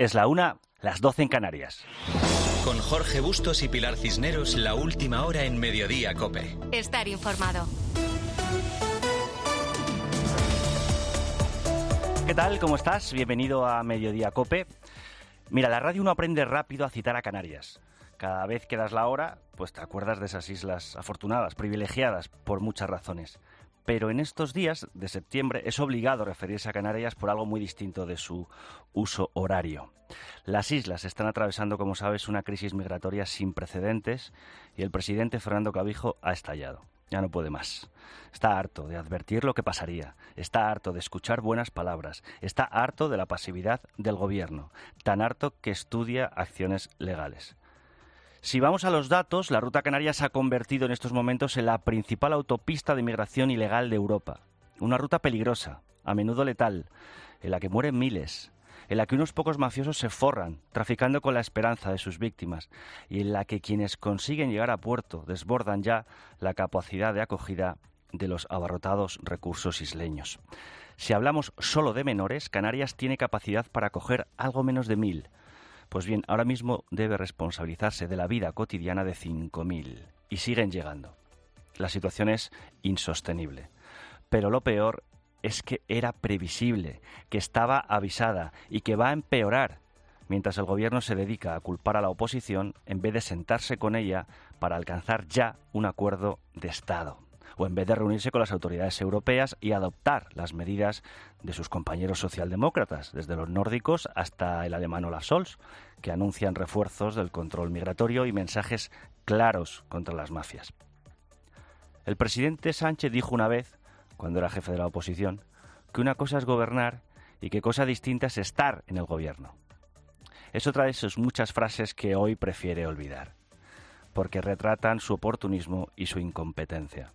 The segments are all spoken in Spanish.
Es la 1, las 12 en Canarias. Con Jorge Bustos y Pilar Cisneros, la última hora en Mediodía COPE. Estar informado. ¿Qué tal? ¿Cómo estás? Bienvenido a Mediodía COPE. Mira, la radio uno aprende rápido a citar a Canarias. Cada vez que das la hora, pues te acuerdas de esas islas afortunadas, privilegiadas por muchas razones. Pero en estos días de septiembre es obligado referirse a Canarias por algo muy distinto de su uso horario. Las islas están atravesando, como sabes, una crisis migratoria sin precedentes y el presidente Fernando Clavijo ha estallado. Ya no puede más. Está harto de advertir lo que pasaría. Está harto de escuchar buenas palabras. Está harto de la pasividad del gobierno. Tan harto que estudia acciones legales. Si vamos a los datos, la ruta canaria se ha convertido en estos momentos en la principal autopista de inmigración ilegal de Europa. Una ruta peligrosa, a menudo letal, en la que mueren miles, en la que unos pocos mafiosos se forran, traficando con la esperanza de sus víctimas, y en la que quienes consiguen llegar a puerto desbordan ya la capacidad de acogida de los abarrotados recursos isleños. Si hablamos solo de menores, Canarias tiene capacidad para acoger algo menos de 1.000. Pues bien, ahora mismo debe responsabilizarse de la vida cotidiana de 5.000 y siguen llegando. La situación es insostenible. Pero lo peor es que era previsible, que estaba avisada y que va a empeorar, mientras el gobierno se dedica a culpar a la oposición en vez de sentarse con ella para alcanzar ya un acuerdo de Estado, o en vez de reunirse con las autoridades europeas y adoptar las medidas de sus compañeros socialdemócratas, desde los nórdicos hasta el alemán Olaf Scholz, que anuncian refuerzos del control migratorio y mensajes claros contra las mafias. El presidente Sánchez dijo una vez, cuando era jefe de la oposición, que una cosa es gobernar y que cosa distinta es estar en el gobierno. Es otra de sus muchas frases que hoy prefiere olvidar, porque retratan su oportunismo y su incompetencia.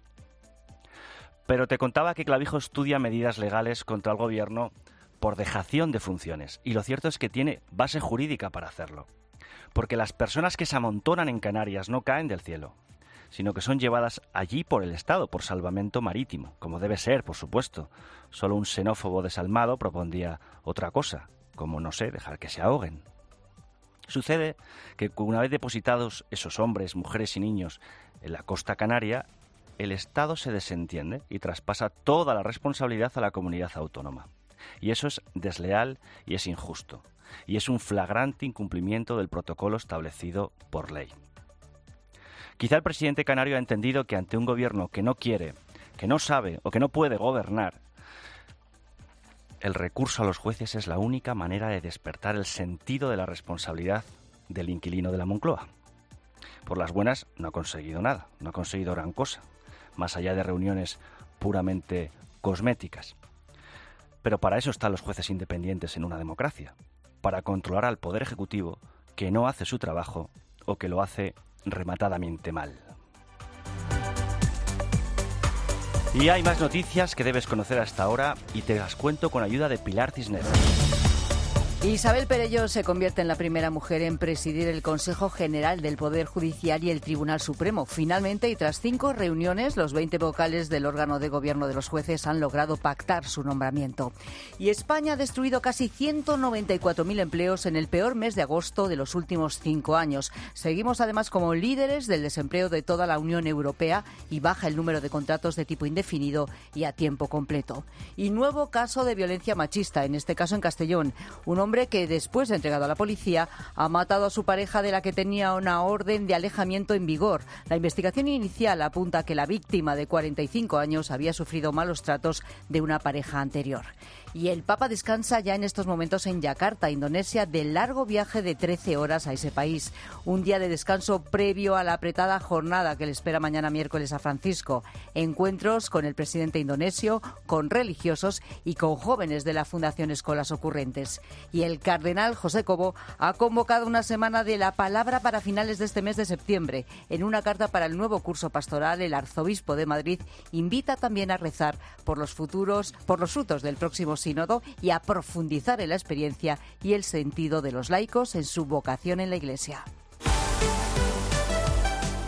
Pero te contaba que Clavijo estudia medidas legales contra el gobierno por dejación de funciones. Y lo cierto es que tiene base jurídica para hacerlo. Porque las personas que se amontonan en Canarias no caen del cielo, sino que son llevadas allí por el Estado, por salvamento marítimo, como debe ser, por supuesto. Solo un xenófobo desalmado propondría otra cosa, como, no sé, dejar que se ahoguen. Sucede que una vez depositados esos hombres, mujeres y niños en la costa canaria, el Estado se desentiende y traspasa toda la responsabilidad a la comunidad autónoma. Y eso es desleal y es injusto. Y es un flagrante incumplimiento del protocolo establecido por ley. Quizá el presidente canario ha entendido que ante un gobierno que no quiere, que no sabe o que no puede gobernar, el recurso a los jueces es la única manera de despertar el sentido de la responsabilidad del inquilino de la Moncloa. Por las buenas no ha conseguido nada, no ha conseguido gran cosa, más allá de reuniones puramente cosméticas. Pero para eso están los jueces independientes en una democracia, para controlar al Poder Ejecutivo que no hace su trabajo o que lo hace rematadamente mal. Y hay más noticias que debes conocer hasta ahora y te las cuento con ayuda de Pilar Cisneros. Isabel Perelló se convierte en la primera mujer en presidir el Consejo General del Poder Judicial y el Tribunal Supremo. Finalmente, y tras 5 reuniones, los 20 vocales del órgano de gobierno de los jueces han logrado pactar su nombramiento. Y España ha destruido casi 194.000 empleos en el peor mes de agosto de los últimos 5 años. Seguimos además como líderes del desempleo de toda la Unión Europea y baja el número de contratos de tipo indefinido y a tiempo completo. Y nuevo caso de violencia machista, en este caso en Castellón. Un hombre que después de entregado a la policía ha matado a su pareja de la que tenía una orden de alejamiento en vigor. La investigación inicial apunta a que la víctima de 45 años había sufrido malos tratos de una pareja anterior. Y el Papa descansa ya en estos momentos en Yakarta, Indonesia, del largo viaje de 13 horas a ese país. Un día de descanso previo a la apretada jornada que le espera mañana miércoles a Francisco. Encuentros con el presidente indonesio, con religiosos y con jóvenes de la Fundación Escolas Ocurrentes. Y el cardenal José Cobo ha convocado una semana de la palabra para finales de este mes de septiembre. En una carta para el nuevo curso pastoral, el arzobispo de Madrid invita también a rezar por los frutos del próximo sínodo y a profundizar en la experiencia y el sentido de los laicos en su vocación en la Iglesia.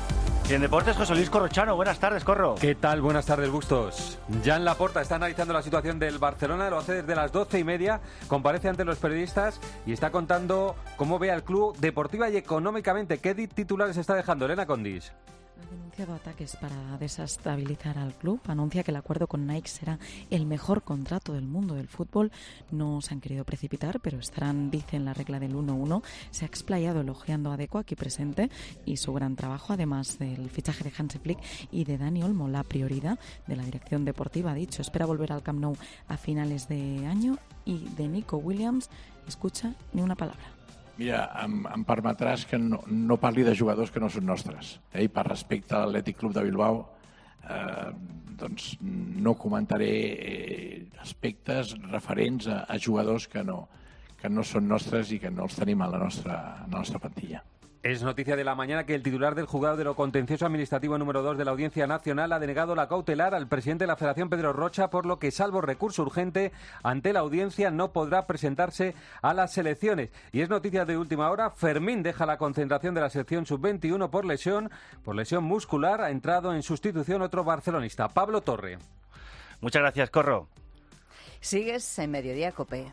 Y en deportes, José Luis Corrochano. Buenas tardes, Corro. ¿Qué tal? Buenas tardes, Bustos. Jan Laporta está analizando la situación del Barcelona, lo hace desde las 12:30, comparece ante los periodistas y está contando cómo ve al club deportiva y económicamente. ¿Qué titulares está dejando Elena Condis? Ha denunciado ataques para desestabilizar al club. Anuncia que el acuerdo con Nike será el mejor contrato del mundo del fútbol. No se han querido precipitar, pero estarán, dicen, la regla del 1-1. Se ha explayado elogiando a Deco, aquí presente, y su gran trabajo, además del fichaje de Hansi Flick y de Dani Olmo. La prioridad de la dirección deportiva, ha dicho, espera volver al Camp Nou a finales de año. Y de Nico Williams, escucha ni una palabra. Mira, em permetràs que no parli de jugadors que no són nostres. I per respecte a l'Atlètic Club de Bilbao, doncs no comentaré aspectes referents a jugadors que no són nostres i que no els tenim a la nostra plantilla. Es noticia de la mañana que el titular del juzgado de lo contencioso administrativo número 2 de la Audiencia Nacional ha denegado la cautelar al presidente de la Federación, Pedro Rocha, por lo que, salvo recurso urgente ante la audiencia, no podrá presentarse a las selecciones. Y es noticia de última hora, Fermín deja la concentración de la selección sub-21 por lesión muscular. Ha entrado en sustitución otro barcelonista, Pablo Torre. Muchas gracias, Corro. Sigues en Mediodía COPE.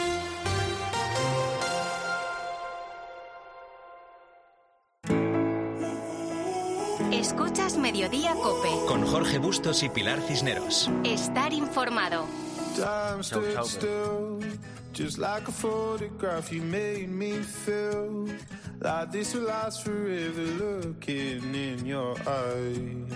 Escuchas Mediodía COPE. Con Jorge Bustos y Pilar Cisneros. Estar informado. Just like a photograph, you made me feel like this will last forever. Looking in your eyes,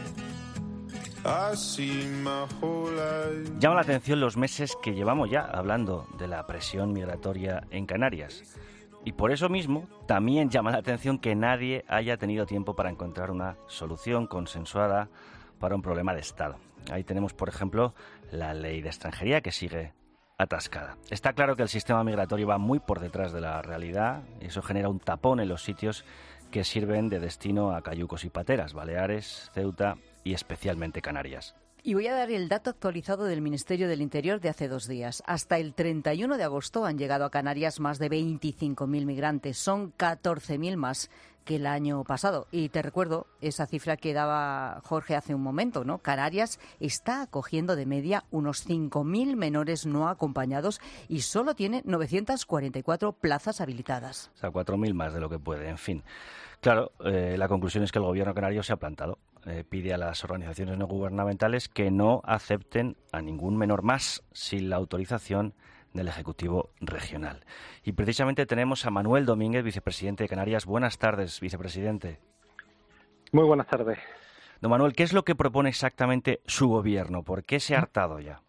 I see my whole life. Llama la atención los meses que llevamos ya hablando de la presión migratoria en Canarias. Y por eso mismo también llama la atención que nadie haya tenido tiempo para encontrar una solución consensuada para un problema de Estado. Ahí tenemos, por ejemplo, la ley de extranjería, que sigue atascada. Está claro que el sistema migratorio va muy por detrás de la realidad y eso genera un tapón en los sitios que sirven de destino a cayucos y pateras, Baleares, Ceuta y especialmente Canarias. Y voy a dar el dato actualizado del Ministerio del Interior de hace 2 días. Hasta el 31 de agosto han llegado a Canarias más de 25.000 migrantes. Son 14.000 más que el año pasado. Y te recuerdo esa cifra que daba Jorge hace un momento, ¿no? Canarias está acogiendo de media unos 5.000 menores no acompañados y solo tiene 944 plazas habilitadas. O sea, 4.000 más de lo que puede, en fin. Claro, la conclusión es que el gobierno canario se ha plantado. Pide a las organizaciones no gubernamentales que no acepten a ningún menor más sin la autorización del Ejecutivo Regional. Y precisamente tenemos a Manuel Domínguez, vicepresidente de Canarias. Buenas tardes, vicepresidente. Muy buenas tardes. Don Manuel, ¿qué es lo que propone exactamente su gobierno? ¿Por qué se ha hartado ya?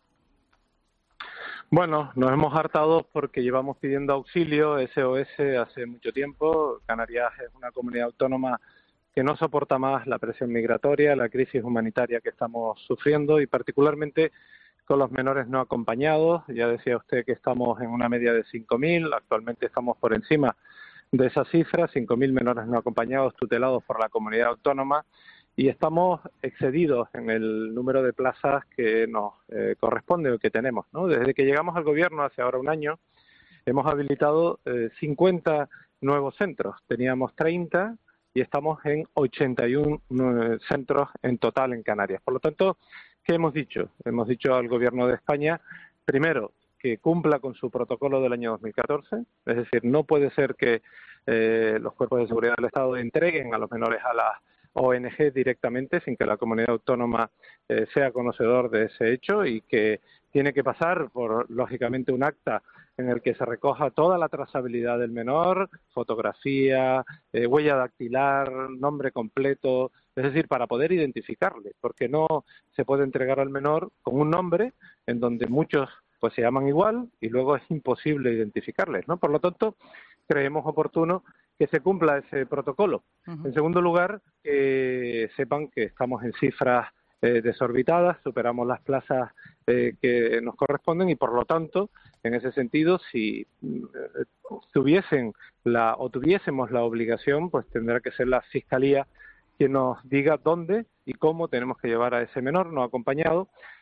Bueno, nos hemos hartado porque llevamos pidiendo auxilio, SOS, hace mucho tiempo. Canarias es una comunidad autónoma que no soporta más la presión migratoria, la crisis humanitaria que estamos sufriendo y particularmente con los menores no acompañados. Ya decía usted que estamos en una media de 5.000, actualmente estamos por encima de esa cifra, 5.000 menores no acompañados tutelados por la comunidad autónoma y estamos excedidos en el número de plazas que nos corresponde o que tenemos, ¿no? Desde que llegamos al gobierno hace ahora un año hemos habilitado 50 nuevos centros, teníamos 30 y estamos en 81 centros en total en Canarias. Por lo tanto, ¿qué hemos dicho? Hemos dicho al Gobierno de España, primero, que cumpla con su protocolo del año 2014, es decir, no puede ser que los cuerpos de seguridad del Estado entreguen a los menores a las ONG directamente sin que la comunidad autónoma sea conocedor de ese hecho y que tiene que pasar por, lógicamente, un acta en el que se recoja toda la trazabilidad del menor, fotografía, huella dactilar, nombre completo, es decir, para poder identificarle, porque no se puede entregar al menor con un nombre en donde muchos pues se llaman igual y luego es imposible identificarles, ¿no? Por lo tanto, creemos oportuno que se cumpla ese protocolo. Uh-huh. En segundo lugar, sepan que estamos en cifras desorbitadas, superamos las plazas que nos corresponden y, por lo tanto, en ese sentido, si tuviésemos la obligación, pues tendrá que ser la Fiscalía quien nos diga dónde y cómo tenemos que llevar a ese menor no acompañado,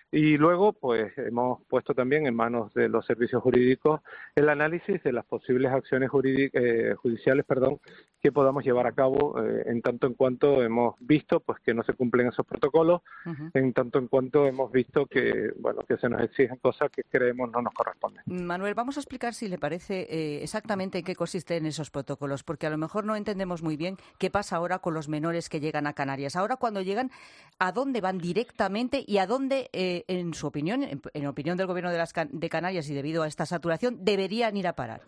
Y luego, pues hemos puesto también en manos de los servicios jurídicos el análisis de las posibles acciones judiciales, que podamos llevar a cabo en tanto en cuanto hemos visto pues que no se cumplen esos protocolos, en tanto en cuanto hemos visto que se nos exigen cosas que creemos no nos corresponden. Manuel, vamos a explicar, si le parece, exactamente en qué consisten esos protocolos, porque a lo mejor no entendemos muy bien qué pasa ahora con los menores que llegan a Canarias. Ahora, cuando llegan, ¿a dónde van directamente y a dónde, en su opinión, en opinión del Gobierno de Canarias y debido a esta saturación, deberían ir a parar?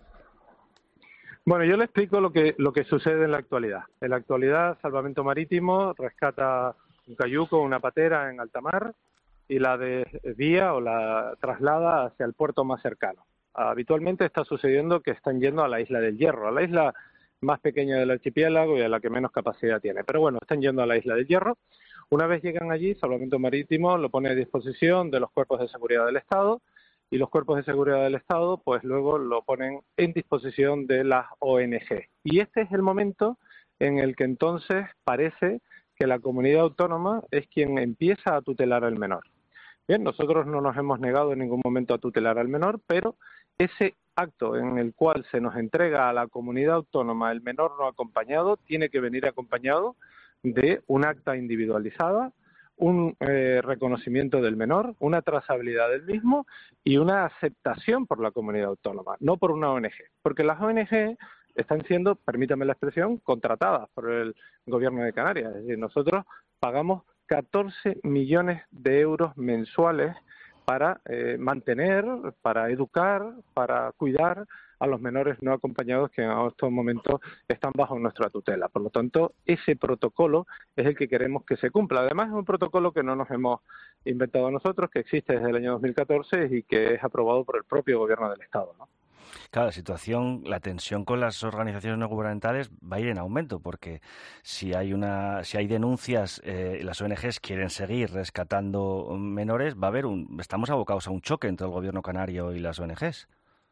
Bueno, yo le explico lo que sucede en la actualidad. En la actualidad, Salvamento Marítimo rescata un cayuco, una patera en alta mar y la desvía o la traslada hacia el puerto más cercano. Habitualmente está sucediendo que están yendo a la isla del Hierro, a la isla más pequeña del archipiélago y a la que menos capacidad tiene. Pero bueno, están yendo a la isla del Hierro. Una vez llegan allí, Salvamento Marítimo lo pone a disposición de los cuerpos de seguridad del Estado, y los cuerpos de seguridad del Estado pues luego lo ponen en disposición de las ONG. Y este es el momento en el que entonces parece que la comunidad autónoma es quien empieza a tutelar al menor. Bien, nosotros no nos hemos negado en ningún momento a tutelar al menor, pero ese acto en el cual se nos entrega a la comunidad autónoma el menor no acompañado tiene que venir acompañado de un acta individualizada, un reconocimiento del menor, una trazabilidad del mismo y una aceptación por la comunidad autónoma, no por una ONG. Porque las ONG están siendo, permítame la expresión, contratadas por el Gobierno de Canarias. Es decir, nosotros pagamos 14 millones de euros mensuales para mantener, para educar, para cuidar a los menores no acompañados que en estos momentos están bajo nuestra tutela. Por lo tanto, ese protocolo es el que queremos que se cumpla. Además, es un protocolo que no nos hemos inventado nosotros, que existe desde el año 2014 y que es aprobado por el propio Gobierno del Estado, ¿no? Claro, la tensión con las organizaciones no gubernamentales va a ir en aumento, porque si hay denuncias, las ONGs quieren seguir rescatando menores, estamos abocados a un choque entre el Gobierno canario y las ONGs.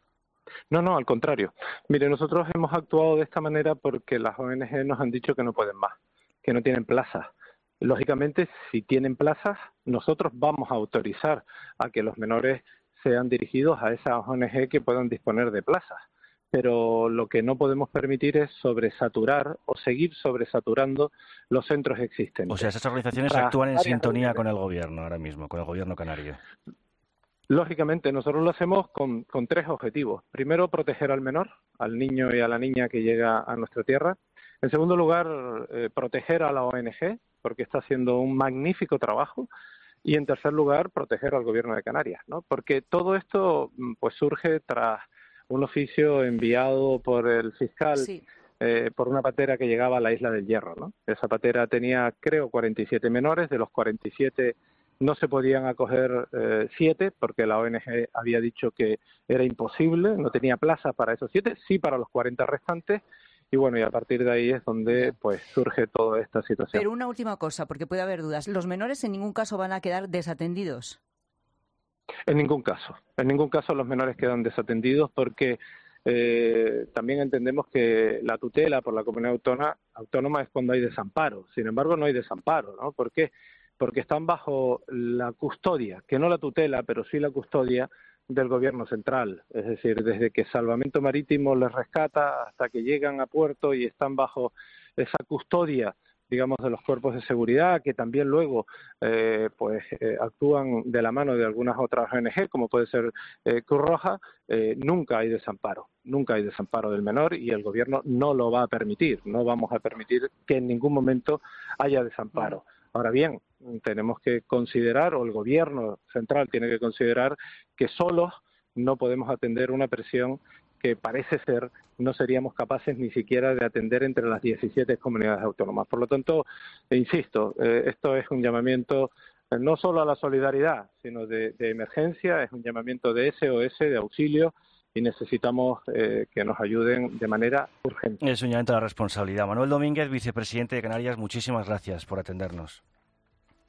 No, al contrario. Mire, nosotros hemos actuado de esta manera porque las ONG nos han dicho que no pueden más, que no tienen plazas. Lógicamente, si tienen plazas, nosotros vamos a autorizar a que los menores sean dirigidos a esas ONG que puedan disponer de plazas. Pero lo que no podemos permitir es sobresaturar o seguir sobresaturando los centros existentes. O sea, esas organizaciones actúan en sintonía con el Gobierno ahora mismo, con el Gobierno canario. Lógicamente, nosotros lo hacemos con tres objetivos. Primero, proteger al menor, al niño y a la niña que llega a nuestra tierra. En segundo lugar, proteger a la ONG, porque está haciendo un magnífico trabajo. Y en tercer lugar, proteger al Gobierno de Canarias, ¿no? Porque todo esto pues surge tras un oficio enviado por el fiscal por una patera que llegaba a la isla del Hierro, ¿no? Esa patera tenía, creo, 47 menores, de los 47 no se podían acoger 7 porque la ONG había dicho que era imposible, no tenía plaza para esos 7, sí para los 40 restantes. Y bueno, y a partir de ahí es donde pues surge toda esta situación. Pero una última cosa, porque puede haber dudas. ¿Los menores en ningún caso van a quedar desatendidos? En ningún caso los menores quedan desatendidos porque también entendemos que la tutela por la comunidad autónoma es cuando hay desamparo. Sin embargo, no hay desamparo, ¿no? ¿Por qué? Porque están bajo la custodia, que no la tutela, pero sí la custodia del Gobierno central. Es decir, desde que Salvamento Marítimo les rescata hasta que llegan a puerto y están bajo esa custodia, digamos, de los cuerpos de seguridad, que también luego actúan de la mano de algunas otras ONG, como puede ser Cruz Roja. Nunca hay desamparo del menor y el Gobierno no lo va a permitir. No vamos a permitir que en ningún momento haya desamparo. Ahora bien, tenemos que considerar, o el Gobierno central tiene que considerar, que solos no podemos atender una presión que parece ser no seríamos capaces ni siquiera de atender entre las 17 comunidades autónomas. Por lo tanto, insisto, esto es un llamamiento no solo a la solidaridad, sino de emergencia, es un llamamiento de SOS, de auxilio, y necesitamos que nos ayuden de manera urgente. Es un llamamiento a la responsabilidad. Manuel Domínguez, vicepresidente de Canarias, muchísimas gracias por atendernos.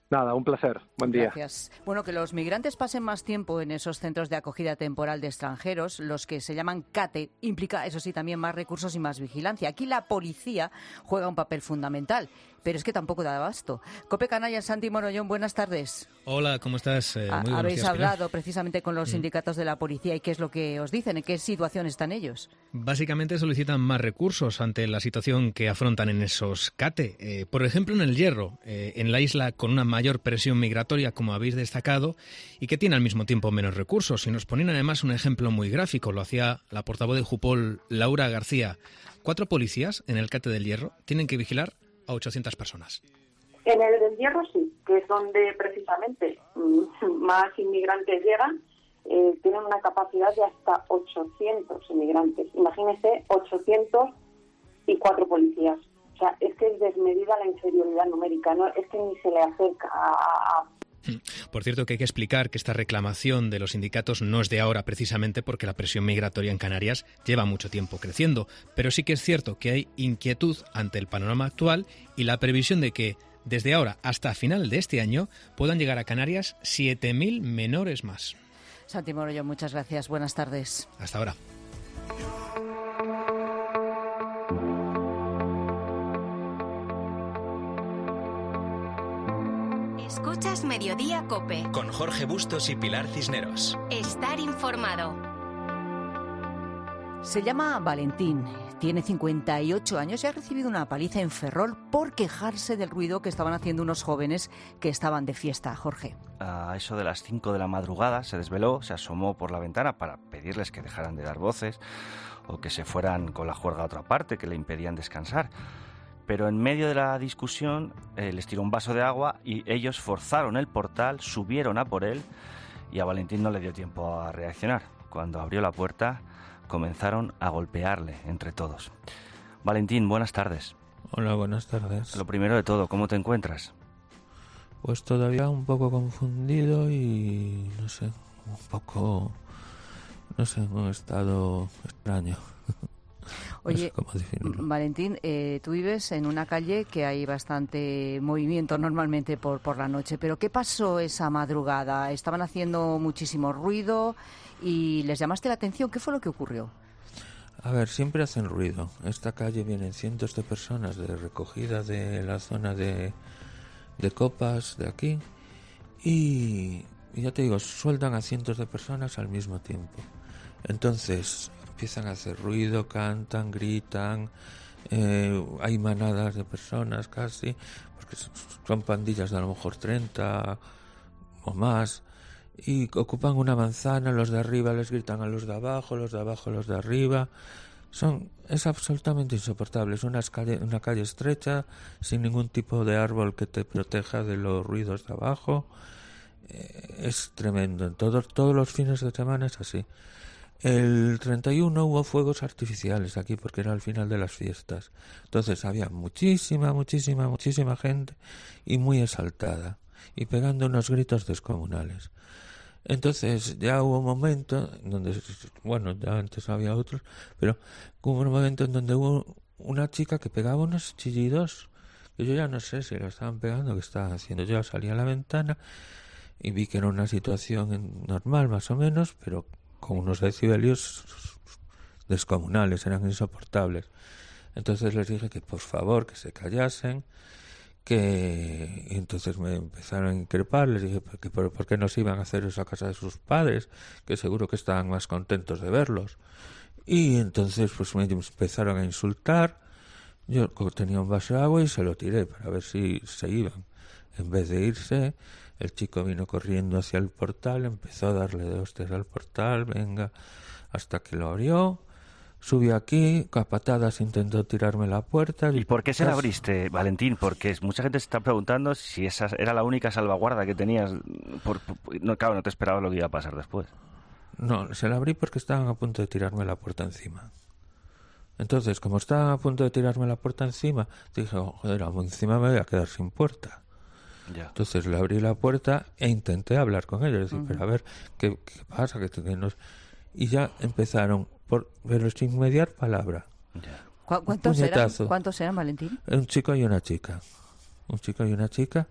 Nada, un placer. Buen día. Gracias. Bueno, que los migrantes pasen más tiempo en esos centros de acogida temporal de extranjeros, los que se llaman CATE, implica, eso sí, también más recursos y más vigilancia. Aquí la policía juega un papel fundamental, pero es que tampoco da abasto. COPE Canarias, Santi Morollón, buenas tardes. Hola, ¿cómo estás? Muy buenos Habéis días, hablado Pilar. Precisamente con los sindicatos de la policía y qué es lo que os dicen, en qué situación están ellos. Básicamente solicitan más recursos ante la situación que afrontan en esos CATE. Por ejemplo, en El Hierro, en la isla con una mayor presión migratoria, como habéis destacado, y que tiene al mismo tiempo menos recursos. Y nos ponen además un ejemplo muy gráfico, lo hacía la portavoz de Jupol, Laura García. 4 policías en el CATE del Hierro tienen que vigilar a 800 personas. En el del Hierro sí, que es donde precisamente más inmigrantes llegan, tienen una capacidad de hasta 800 inmigrantes. Imagínese 804 policías. O sea, es que es desmedida la inferioridad numérica, ¿no? Es que ni se le acerca a... Por cierto, que hay que explicar que esta reclamación de los sindicatos no es de ahora precisamente porque la presión migratoria en Canarias lleva mucho tiempo creciendo, pero sí que es cierto que hay inquietud ante el panorama actual y la previsión de que desde ahora hasta final de este año puedan llegar a Canarias 7.000 menores más. Santi Morollón, muchas gracias. Buenas tardes. Hasta ahora. Escuchas Mediodía COPE. Con Jorge Bustos y Pilar Cisneros. Estar informado. Se llama Valentín, tiene 58 años y ha recibido una paliza en Ferrol por quejarse del ruido que estaban haciendo unos jóvenes que estaban de fiesta. Jorge. A eso de las 5 de la madrugada se desveló, se asomó por la ventana para pedirles que dejaran de dar voces o que se fueran con la juerga a otra parte, que le impedían descansar. Pero en medio de la discusión les tiró un vaso de agua y ellos forzaron el portal, subieron a por él y a Valentín no le dio tiempo a reaccionar. Cuando abrió la puerta comenzaron a golpearle entre todos. Valentín, buenas tardes. Hola, buenas tardes. Lo primero de todo, ¿cómo te encuentras? Pues todavía un poco confundido y no sé, en un estado extraño. Oye, no sé cómo Valentín, tú vives en una calle que hay bastante movimiento normalmente por la noche, pero ¿qué pasó esa madrugada? Estaban haciendo muchísimo ruido y les llamaste la atención. ¿Qué fue lo que ocurrió? A ver, siempre hacen ruido. Esta calle vienen cientos de personas de recogida de la zona de copas de aquí y ya te digo, sueltan a cientos de personas al mismo tiempo. Entonces empiezan a hacer ruido, cantan, gritan, hay manadas de personas casi, porque son pandillas de a lo mejor 30 o más, y ocupan una manzana, los de arriba les gritan a los de abajo, los de abajo a los de arriba. Es absolutamente insoportable, es una calle estrecha, sin ningún tipo de árbol que te proteja de los ruidos de abajo. Es tremendo, en todos los fines de semana es así. El 31 hubo fuegos artificiales aquí porque era el final de las fiestas. Entonces había muchísima gente y muy exaltada y pegando unos gritos descomunales. Entonces ya hubo un momento donde, bueno, ya antes había otros, pero hubo un momento en donde hubo una chica que pegaba unos chillidos que yo ya no sé si la estaban pegando o qué estaban haciendo. Yo salí a la ventana y vi que era una situación normal más o menos, pero con unos decibelios descomunales, eran insoportables. Entonces les dije que por favor que se callasen, y entonces me empezaron a increpar, les dije que por qué no se iban a hacer eso a casa de sus padres, que seguro que estaban más contentos de verlos. Y entonces pues me empezaron a insultar. Yo tenía un vaso de agua y se lo tiré para ver si se iban. En vez de irse, el chico vino corriendo hacia el portal, empezó a darle de hostias al portal, venga, hasta que lo abrió. Subí aquí, a patadas intentó tirarme la puerta. ¿Y por qué se la abriste, Valentín? Porque mucha gente se está preguntando si esa era la única salvaguarda que tenías. Claro, no te esperabas lo que iba a pasar después. No, se la abrí porque estaban a punto de tirarme la puerta encima. Entonces, como estaban a punto de tirarme la puerta encima, dije, joder, encima me voy a quedar sin puerta. Ya. Entonces le abrí la puerta e intenté hablar con ellos. Decir, pero a ver, ¿qué pasa? Que no... Y ya empezaron, pero sin mediar palabra. Ya. ¿Cuántos eran, Valentín? Un chico y una chica.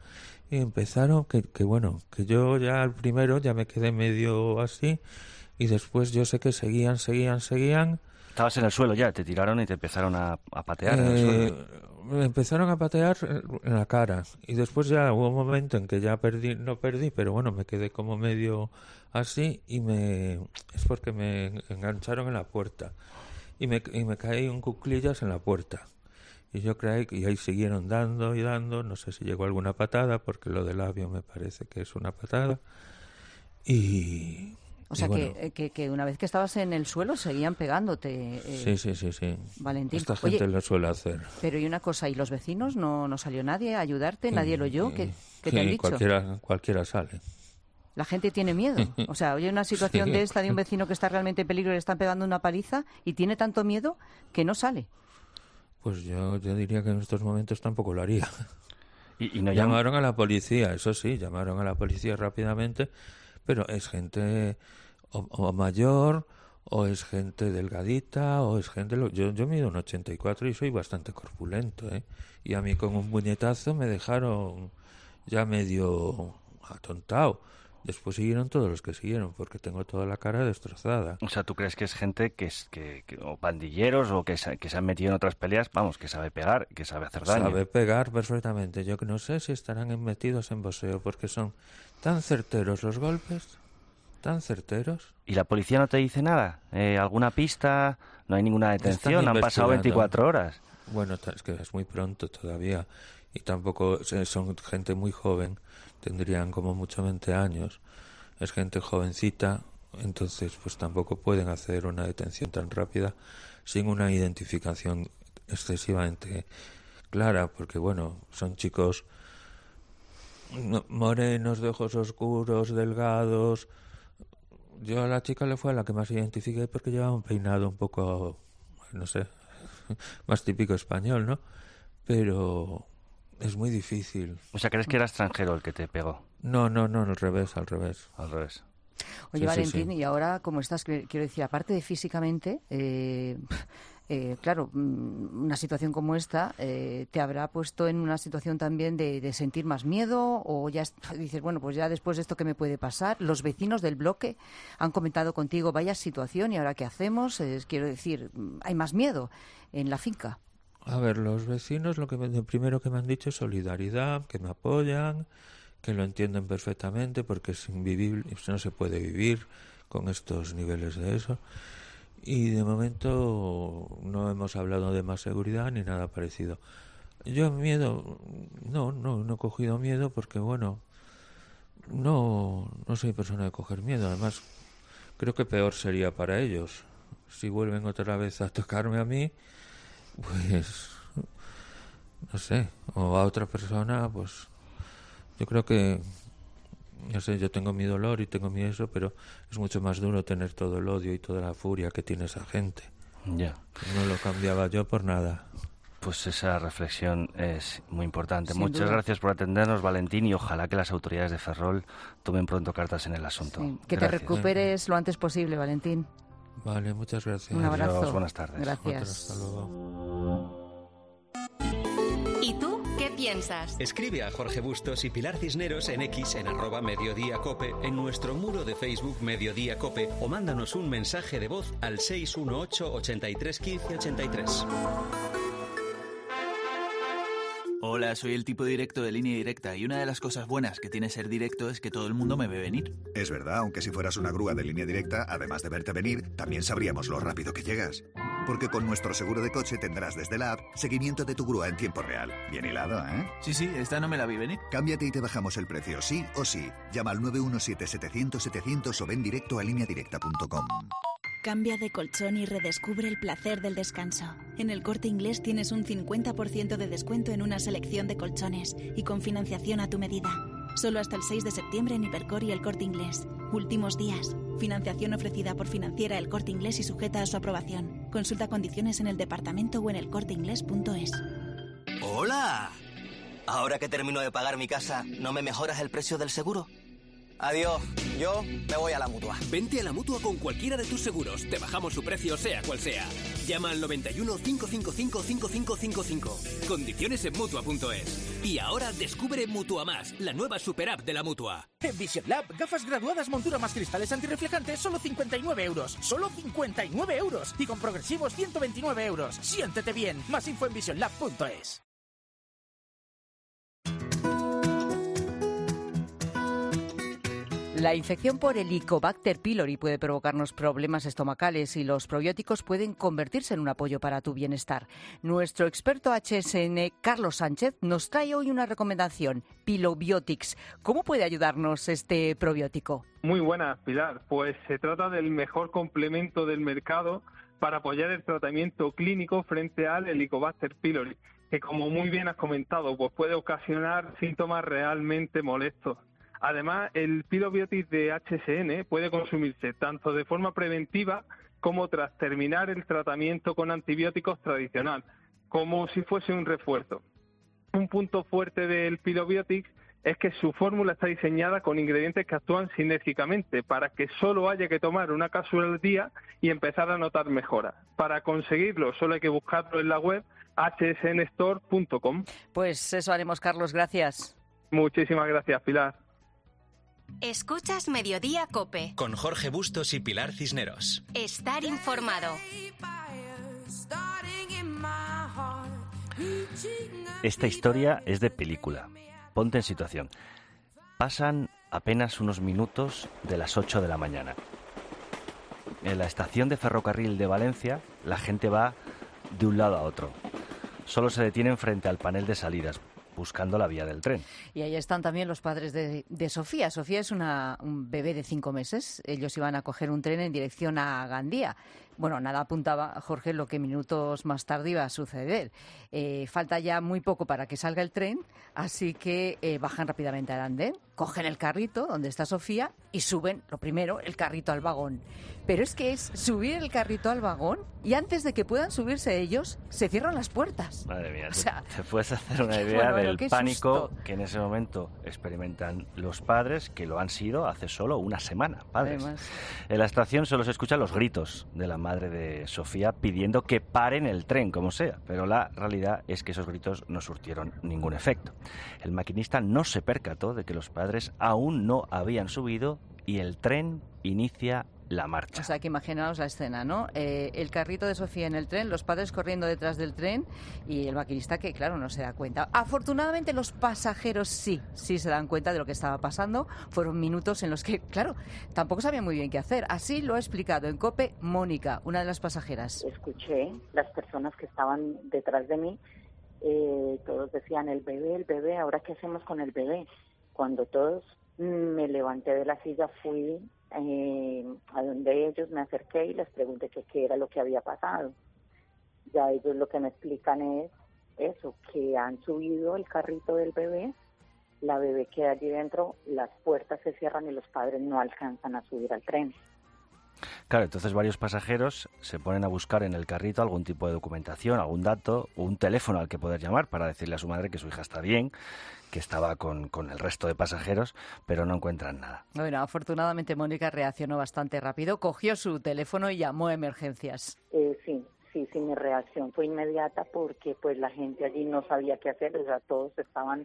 Y empezaron, que yo ya al primero ya me quedé medio así, y después yo sé que seguían. Estabas en el suelo ya, te tiraron y te empezaron a patear en el suelo. Me empezaron a patear en la cara, y después ya hubo un momento en que ya no perdí, pero bueno, me quedé como medio así, y es porque me engancharon en la puerta, y me caí en cuclillas en la puerta. Y yo creí que ahí siguieron dando y dando, no sé si llegó alguna patada, porque lo del labio me parece que es una patada. O sea, bueno, que una vez que estabas en el suelo seguían pegándote. Sí. Valentín. Esta gente lo suele hacer. Pero y una cosa, ¿y los vecinos? ¿No salió nadie a ayudarte? ¿Nadie lo oyó? ¿Qué te han dicho? Cualquiera sale. La gente tiene miedo. O sea, oye una situación de esta de un vecino que está realmente en peligro y le están pegando una paliza y tiene tanto miedo que no sale. Pues yo diría que en estos momentos tampoco lo haría. ¿Y no llamaron a la policía? Eso sí, llamaron a la policía rápidamente, pero es gente o mayor, o es gente delgadita, o es gente... Yo mido un 84 y soy bastante corpulento, ¿eh? Y a mí con un puñetazo me dejaron ya medio atontado. Después siguieron todos los que siguieron, porque tengo toda la cara destrozada. O sea, ¿tú crees que es gente que o pandilleros o que se han metido en otras peleas? Vamos, que sabe pegar, que sabe hacer daño. Sabe pegar perfectamente. Yo que no sé si estarán metidos en boxeo, porque son tan certeros los golpes, tan certeros. ¿Y la policía no te dice nada? ¿Alguna pista? ¿No hay ninguna detención? Han pasado 24 horas. Bueno, es que es muy pronto todavía. Y tampoco son gente muy joven. Tendrían como mucho 20 años. Es gente jovencita, entonces pues tampoco pueden hacer una detención tan rápida sin una identificación excesivamente clara, porque bueno, son chicos morenos, de ojos oscuros, delgados. Yo a la chica le fue a la que más identifiqué porque llevaba un peinado un poco, no sé, más típico español, ¿no? Pero... es muy difícil. O sea, ¿crees que era extranjero el que te pegó? No, al revés. Oye, sí, Valentín, sí. Y ahora, ¿cómo estás? Quiero decir, aparte de físicamente, claro, una situación como esta te habrá puesto en una situación también de sentir más miedo, o ya dices, bueno, pues ya después de esto, ¿qué me puede pasar? Los vecinos del bloque han comentado contigo, vaya situación, ¿y ahora qué hacemos? Quiero decir, ¿hay más miedo en la finca? A ver, los vecinos lo primero que me han dicho es solidaridad, que me apoyan, que lo entienden perfectamente, porque no se puede vivir con estos niveles de eso. Y de momento no hemos hablado de más seguridad ni nada parecido. Yo miedo, no he cogido miedo porque, bueno, no soy persona de coger miedo. Además, creo que peor sería para ellos. Si vuelven otra vez a tocarme a mí, pues no sé, o a otra persona, pues yo creo que, no sé, yo tengo mi dolor y tengo mi eso, pero es mucho más duro tener todo el odio y toda la furia que tiene esa gente. Ya. No lo cambiaba yo por nada. Pues esa reflexión es muy importante. Sin Muchas duda. Gracias por atendernos, Valentín, y ojalá que las autoridades de Ferrol tomen pronto cartas en el asunto. Sí. Que Gracias. te recuperes lo antes posible, Valentín. Vale, muchas gracias. Un abrazo. Adiós, buenas tardes. Gracias. Hasta luego. ¿Y tú qué piensas? Escribe a Jorge Bustos y Pilar Cisneros en X en @mediodíacope, en nuestro muro de Facebook Mediodía Cope, o mándanos un mensaje de voz al 618 83 15 83. Hola, soy el tipo directo de Línea Directa, y una de las cosas buenas que tiene ser directo es que todo el mundo me ve venir. Es verdad, aunque si fueras una grúa de Línea Directa, además de verte venir, también sabríamos lo rápido que llegas. Porque con nuestro seguro de coche tendrás desde la app seguimiento de tu grúa en tiempo real. Bien hilado, ¿eh? Sí, esta no me la vi venir. Cámbiate y te bajamos el precio, sí o sí. Llama al 917-700-700 o ven directo a lineadirecta.com. Cambia de colchón y redescubre el placer del descanso. En El Corte Inglés tienes un 50% de descuento en una selección de colchones y con financiación a tu medida. Solo hasta el 6 de septiembre en Hipercor y El Corte Inglés. Últimos días. Financiación ofrecida por Financiera El Corte Inglés y sujeta a su aprobación. Consulta condiciones en el departamento o en elcorteinglés.es. ¡Hola! Ahora que termino de pagar mi casa, ¿no me mejoras el precio del seguro? Adiós. Yo me voy a la Mutua. Vente a la Mutua con cualquiera de tus seguros. Te bajamos su precio, sea cual sea. Llama al 91 555 5555. Condiciones en Mutua.es. Y ahora descubre Mutua Más, la nueva super app de la Mutua. En Vision Lab, gafas graduadas, montura más cristales antirreflejantes, solo 59 euros. ¡Solo 59 euros! Y con progresivos, 129 euros. Siéntete bien. Más info en visionlab.es. La infección por Helicobacter pylori puede provocarnos problemas estomacales y los probióticos pueden convertirse en un apoyo para tu bienestar. Nuestro experto HSN, Carlos Sánchez, nos trae hoy una recomendación, Pilobiotics. ¿Cómo puede ayudarnos este probiótico? Muy buenas, Pilar. Pues se trata del mejor complemento del mercado para apoyar el tratamiento clínico frente al Helicobacter pylori, que como muy bien has comentado, pues puede ocasionar síntomas realmente molestos. Además, el Pilobiotics de HSN puede consumirse tanto de forma preventiva como tras terminar el tratamiento con antibióticos tradicional, como si fuese un refuerzo. Un punto fuerte del Pilobiotics es que su fórmula está diseñada con ingredientes que actúan sinérgicamente para que solo haya que tomar una cápsula al día y empezar a notar mejoras. Para conseguirlo solo hay que buscarlo en la web hsnstore.com. Pues eso haremos, Carlos. Gracias. Muchísimas gracias, Pilar. Escuchas Mediodía COPE. Con Jorge Bustos y Pilar Cisneros. Estar informado. Esta historia es de película. Ponte en situación. Pasan apenas unos minutos de las 8 de la mañana. En la estación de ferrocarril de Valencia, la gente va de un lado a otro. Solo se detienen frente al panel de salidas, buscando la vía del tren. Y ahí están también los padres de Sofía. Sofía es un bebé de 5 meses. Ellos iban a coger un tren en dirección a Gandía. Bueno, nada apuntaba, Jorge, lo que minutos más tarde iba a suceder. Falta ya muy poco para que salga el tren, así que bajan rápidamente al andén, cogen el carrito donde está Sofía y suben, lo primero, el carrito al vagón. Pero es que es subir el carrito al vagón y antes de que puedan subirse ellos, se cierran las puertas. Madre mía, o sea, te puedes hacer una idea del pánico susto que en ese momento experimentan los padres, que lo han sido hace solo una semana, padres. Además. En la estación solo se escuchan los gritos de la madre de Sofía pidiendo que paren el tren, como sea, pero la realidad es que esos gritos no surtieron ningún efecto. El maquinista no se percató de que los padres aún no habían subido y el tren inicia la marcha. O sea, que imaginaos la escena, ¿no? El carrito de Sofía en el tren, los padres corriendo detrás del tren y el maquinista que, claro, no se da cuenta. Afortunadamente los pasajeros sí se dan cuenta de lo que estaba pasando. Fueron minutos en los que, claro, tampoco sabían muy bien qué hacer. Así lo ha explicado en COPE Mónica, una de las pasajeras. Escuché las personas que estaban detrás de mí, todos decían el bebé, ¿ahora qué hacemos con el bebé? Cuando todos me levanté de la silla, fui a donde ellos, me acerqué y les pregunté qué era lo que había pasado. Ya ellos lo que me explican es eso, que han subido el carrito del bebé, la bebé queda allí dentro, las puertas se cierran y los padres no alcanzan a subir al tren. Claro, entonces varios pasajeros se ponen a buscar en el carrito algún tipo de documentación, algún dato o un teléfono al que poder llamar para decirle a su madre que su hija está bien, que estaba con el resto de pasajeros, pero no encuentran nada. Bueno, afortunadamente Mónica reaccionó bastante rápido, cogió su teléfono y llamó a emergencias. Sí, mi reacción fue inmediata porque pues la gente allí no sabía qué hacer, o sea, todos estaban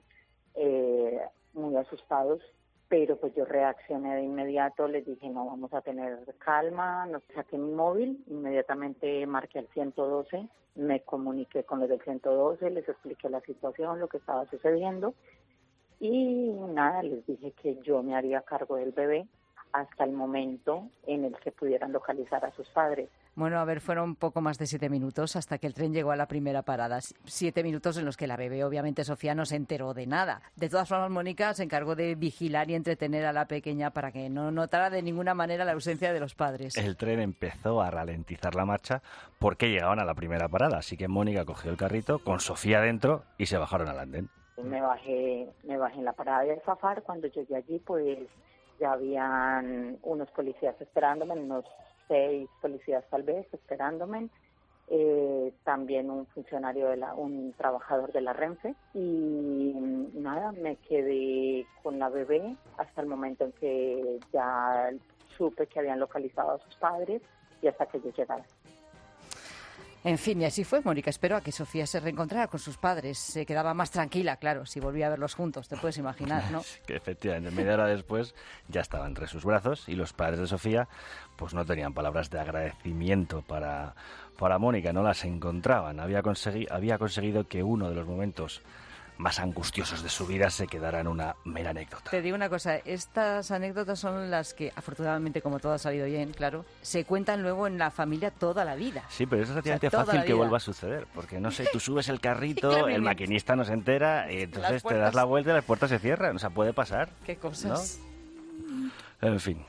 muy asustados. Pero pues yo reaccioné de inmediato, les dije, no, vamos a tener calma, nos saqué mi móvil, inmediatamente marqué al 112, me comuniqué con los del 112, les expliqué la situación, lo que estaba sucediendo y nada, les dije que yo me haría cargo del bebé hasta el momento en el que pudieran localizar a sus padres. Bueno, a ver, fueron poco más de 7 minutos hasta que el tren llegó a la primera parada. 7 minutos en los que la bebé, obviamente Sofía, no se enteró de nada. De todas formas, Mónica se encargó de vigilar y entretener a la pequeña para que no notara de ninguna manera la ausencia de los padres. El tren empezó a ralentizar la marcha porque llegaban a la primera parada. Así que Mónica cogió el carrito con Sofía dentro y se bajaron al andén. Me bajé en la parada de Alfafar. Cuando llegué allí, pues ya habían unos policías esperándome, unos 6 policías tal vez esperándome, también un funcionario, un trabajador de la Renfe, y nada, me quedé con la bebé hasta el momento en que ya supe que habían localizado a sus padres y hasta que yo llegara. En fin, y así fue, Mónica. Espero a que Sofía se reencontrara con sus padres. Se quedaba más tranquila, claro, si volvía a verlos juntos, te puedes imaginar, ¿no? Que efectivamente, media hora después ya estaba entre sus brazos y los padres de Sofía pues no tenían palabras de agradecimiento para Mónica, no las encontraban. Había conseguido que uno de los momentos más angustiosos de su vida se quedara en una mera anécdota. Te digo una cosa, estas anécdotas son las que, afortunadamente, como todo ha salido bien, claro, se cuentan luego en la familia toda la vida. Sí, pero es relativamente fácil que vuelva a suceder, porque no sé, tú subes el carrito, el maquinista no se entera, y entonces te das la vuelta y las puertas se cierran, o sea, puede pasar. Qué cosas. ¿No? En fin.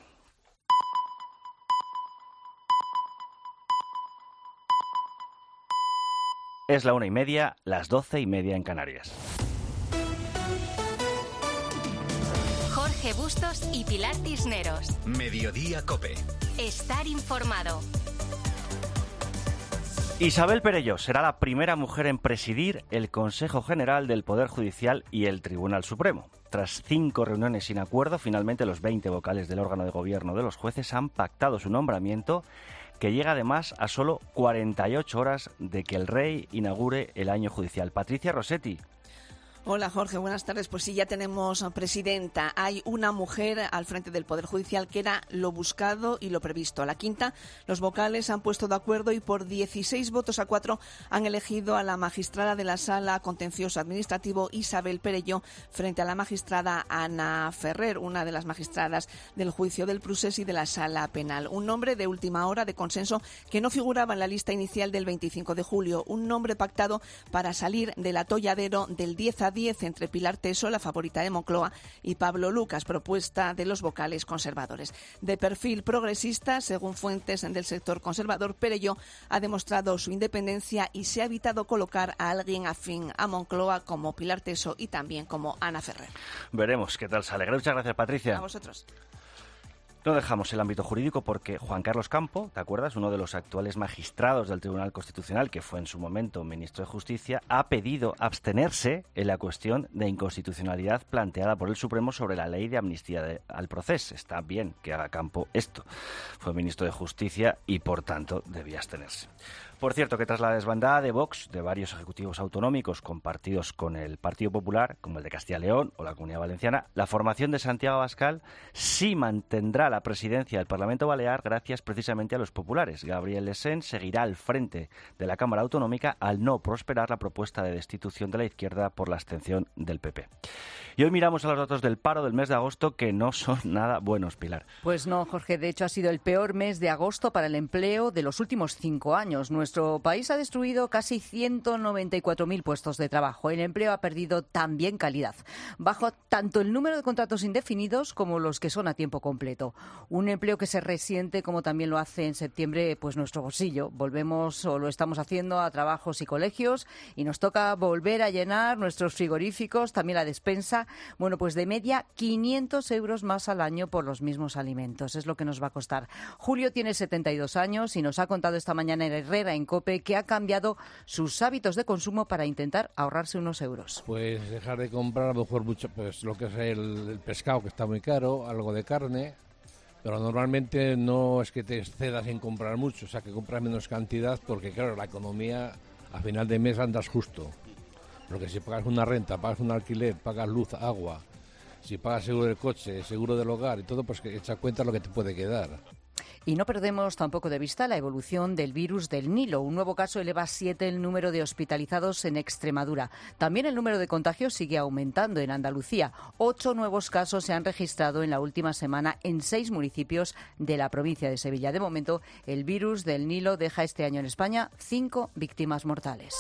Es la 1:30, las 12:30 en Canarias. Jorge Bustos y Pilar Cisneros. Mediodía COPE. Estar informado. Isabel Perelló será la primera mujer en presidir el Consejo General del Poder Judicial y el Tribunal Supremo. Tras 5 reuniones sin acuerdo, finalmente los 20 vocales del órgano de gobierno de los jueces han pactado su nombramiento, que llega además a solo 48 horas de que el rey inaugure el año judicial. Patricia Rossetti. Hola Jorge, buenas tardes. Pues sí, ya tenemos presidenta. Hay una mujer al frente del Poder Judicial, que era lo buscado y lo previsto. A la quinta, los vocales han puesto de acuerdo y por 16 votos a 4 han elegido a la magistrada de la Sala Contencioso Administrativo Isabel Perelló frente a la magistrada Ana Ferrer, una de las magistradas del juicio del Prusés y de la Sala Penal. Un nombre de última hora de consenso que no figuraba en la lista inicial del 25 de julio. Un nombre pactado para salir del atolladero del 10-10 entre Pilar Teso, la favorita de Moncloa, y Pablo Lucas, propuesta de los vocales conservadores. De perfil progresista, según fuentes del sector conservador, Perelló ha demostrado su independencia y se ha evitado colocar a alguien afín a Moncloa como Pilar Teso y también como Ana Ferrer. Veremos qué tal sale. Muchas gracias, Patricia. A vosotros. No dejamos el ámbito jurídico porque Juan Carlos Campo, ¿te acuerdas? Uno de los actuales magistrados del Tribunal Constitucional, que fue en su momento ministro de Justicia, ha pedido abstenerse en la cuestión de inconstitucionalidad planteada por el Supremo sobre la ley de amnistía al proceso. Está bien que haga Campo esto. Fue ministro de Justicia y, por tanto, debía abstenerse. Por cierto, que tras la desbandada de Vox, de varios ejecutivos autonómicos compartidos con el Partido Popular, como el de Castilla y León o la Comunidad Valenciana, la formación de Santiago Abascal sí mantendrá la presidencia del Parlamento Balear gracias precisamente a los populares. Gabriel Lesén seguirá al frente de la Cámara Autonómica al no prosperar la propuesta de destitución de la izquierda por la abstención del PP. Y hoy miramos a los datos del paro del mes de agosto, que no son nada buenos, Pilar. Pues no, Jorge, de hecho ha sido el peor mes de agosto para el empleo de los últimos 5 años. Nuestro país ha destruido casi 194.000 puestos de trabajo. El empleo ha perdido también calidad. Bajo tanto el número de contratos indefinidos como los que son a tiempo completo. Un empleo que se resiente, como también lo hace en septiembre, pues nuestro bolsillo. Volvemos, o lo estamos haciendo, a trabajos y colegios y nos toca volver a llenar nuestros frigoríficos, también la despensa. Bueno, pues de media 500 euros más al año por los mismos alimentos. Es lo que nos va a costar. Julio tiene 72 años y nos ha contado esta mañana en Herrera, en COPE, que ha cambiado sus hábitos de consumo para intentar ahorrarse unos euros. Pues dejar de comprar a lo mejor mucho, pues lo que es el pescado, que está muy caro, algo de carne, pero normalmente no es que te excedas en comprar mucho, o sea, que compras menos cantidad porque, claro, la economía a final de mes andas justo. Porque si pagas una renta, pagas un alquiler, pagas luz, agua, si pagas seguro del coche, seguro del hogar y todo, pues que echa cuenta lo que te puede quedar. Y no perdemos tampoco de vista la evolución del virus del Nilo. Un nuevo caso eleva a 7 el número de hospitalizados en Extremadura. También el número de contagios sigue aumentando en Andalucía. 8 nuevos casos se han registrado en la última semana en 6 municipios de la provincia de Sevilla. De momento, el virus del Nilo deja este año en España 5 víctimas mortales.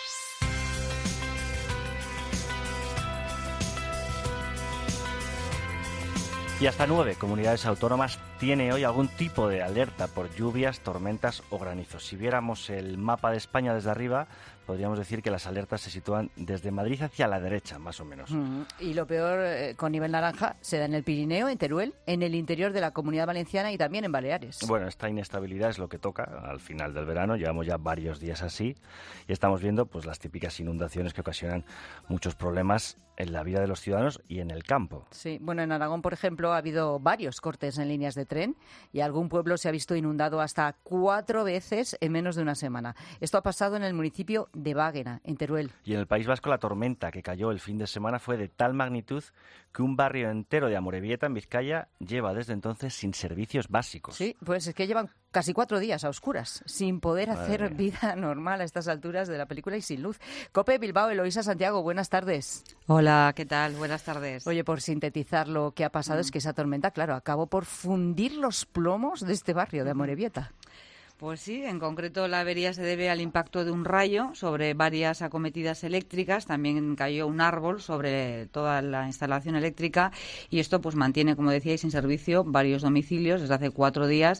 Y hasta 9 comunidades autónomas tiene hoy algún tipo de alerta por lluvias, tormentas o granizos. Si viéramos el mapa de España desde arriba, podríamos decir que las alertas se sitúan desde Madrid hacia la derecha, más o menos. Y lo peor, con nivel naranja, se da en el Pirineo, en Teruel, en el interior de la Comunidad Valenciana y también en Baleares. Bueno, esta inestabilidad es lo que toca al final del verano. Llevamos ya varios días así y estamos viendo pues las típicas inundaciones que ocasionan muchos problemas en la vida de los ciudadanos y en el campo. Sí, bueno, en Aragón, por ejemplo, ha habido varios cortes en líneas de tren y algún pueblo se ha visto inundado hasta 4 veces en menos de una semana. Esto ha pasado en el municipio de Báguena, en Teruel. Y en el País Vasco la tormenta que cayó el fin de semana fue de tal magnitud que un barrio entero de Amorebieta, en Vizcaya, lleva desde entonces sin servicios básicos. Sí, pues es que llevan casi 4 días a oscuras, sin poder hacer vida normal a estas alturas de la película y sin luz. COPE Bilbao, Eloísa Santiago, buenas tardes. Hola, ¿qué tal? Buenas tardes. Oye, por sintetizar lo que ha pasado es que esa tormenta, claro, acabó por fundir los plomos de este barrio de Amorebieta. Pues sí, en concreto la avería se debe al impacto de un rayo sobre varias acometidas eléctricas. También cayó un árbol sobre toda la instalación eléctrica y esto pues mantiene, como decíais, sin servicio varios domicilios desde hace 4 días.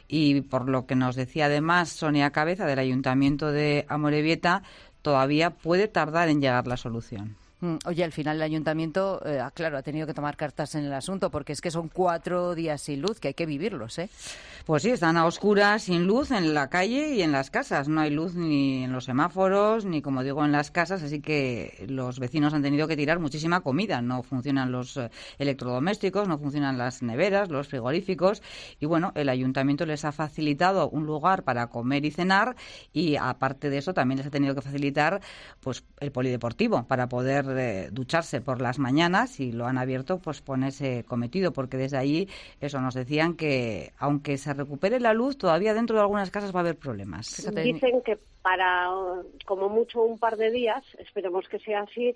Y por lo que nos decía además Sonia Cabeza del Ayuntamiento de Amorebieta, todavía puede tardar en llegar la solución. Oye, al final el ayuntamiento, claro, ha tenido que tomar cartas en el asunto porque es que son 4 días sin luz, que hay que vivirlos, ¿eh? Pues sí, están a oscuras, sin luz en la calle y en las casas. No hay luz ni en los semáforos, ni, como digo, en las casas, así que los vecinos han tenido que tirar muchísima comida. No funcionan los electrodomésticos, no funcionan las neveras, los frigoríficos. Y bueno, el ayuntamiento les ha facilitado un lugar para comer y cenar y, aparte de eso, también les ha tenido que facilitar pues el polideportivo para poder ducharse por las mañanas, y lo han abierto pues con ese cometido, porque desde allí eso nos decían que aunque se recupere la luz, todavía dentro de algunas casas va a haber problemas. Dicen que para como mucho un par de días, esperemos que sea así,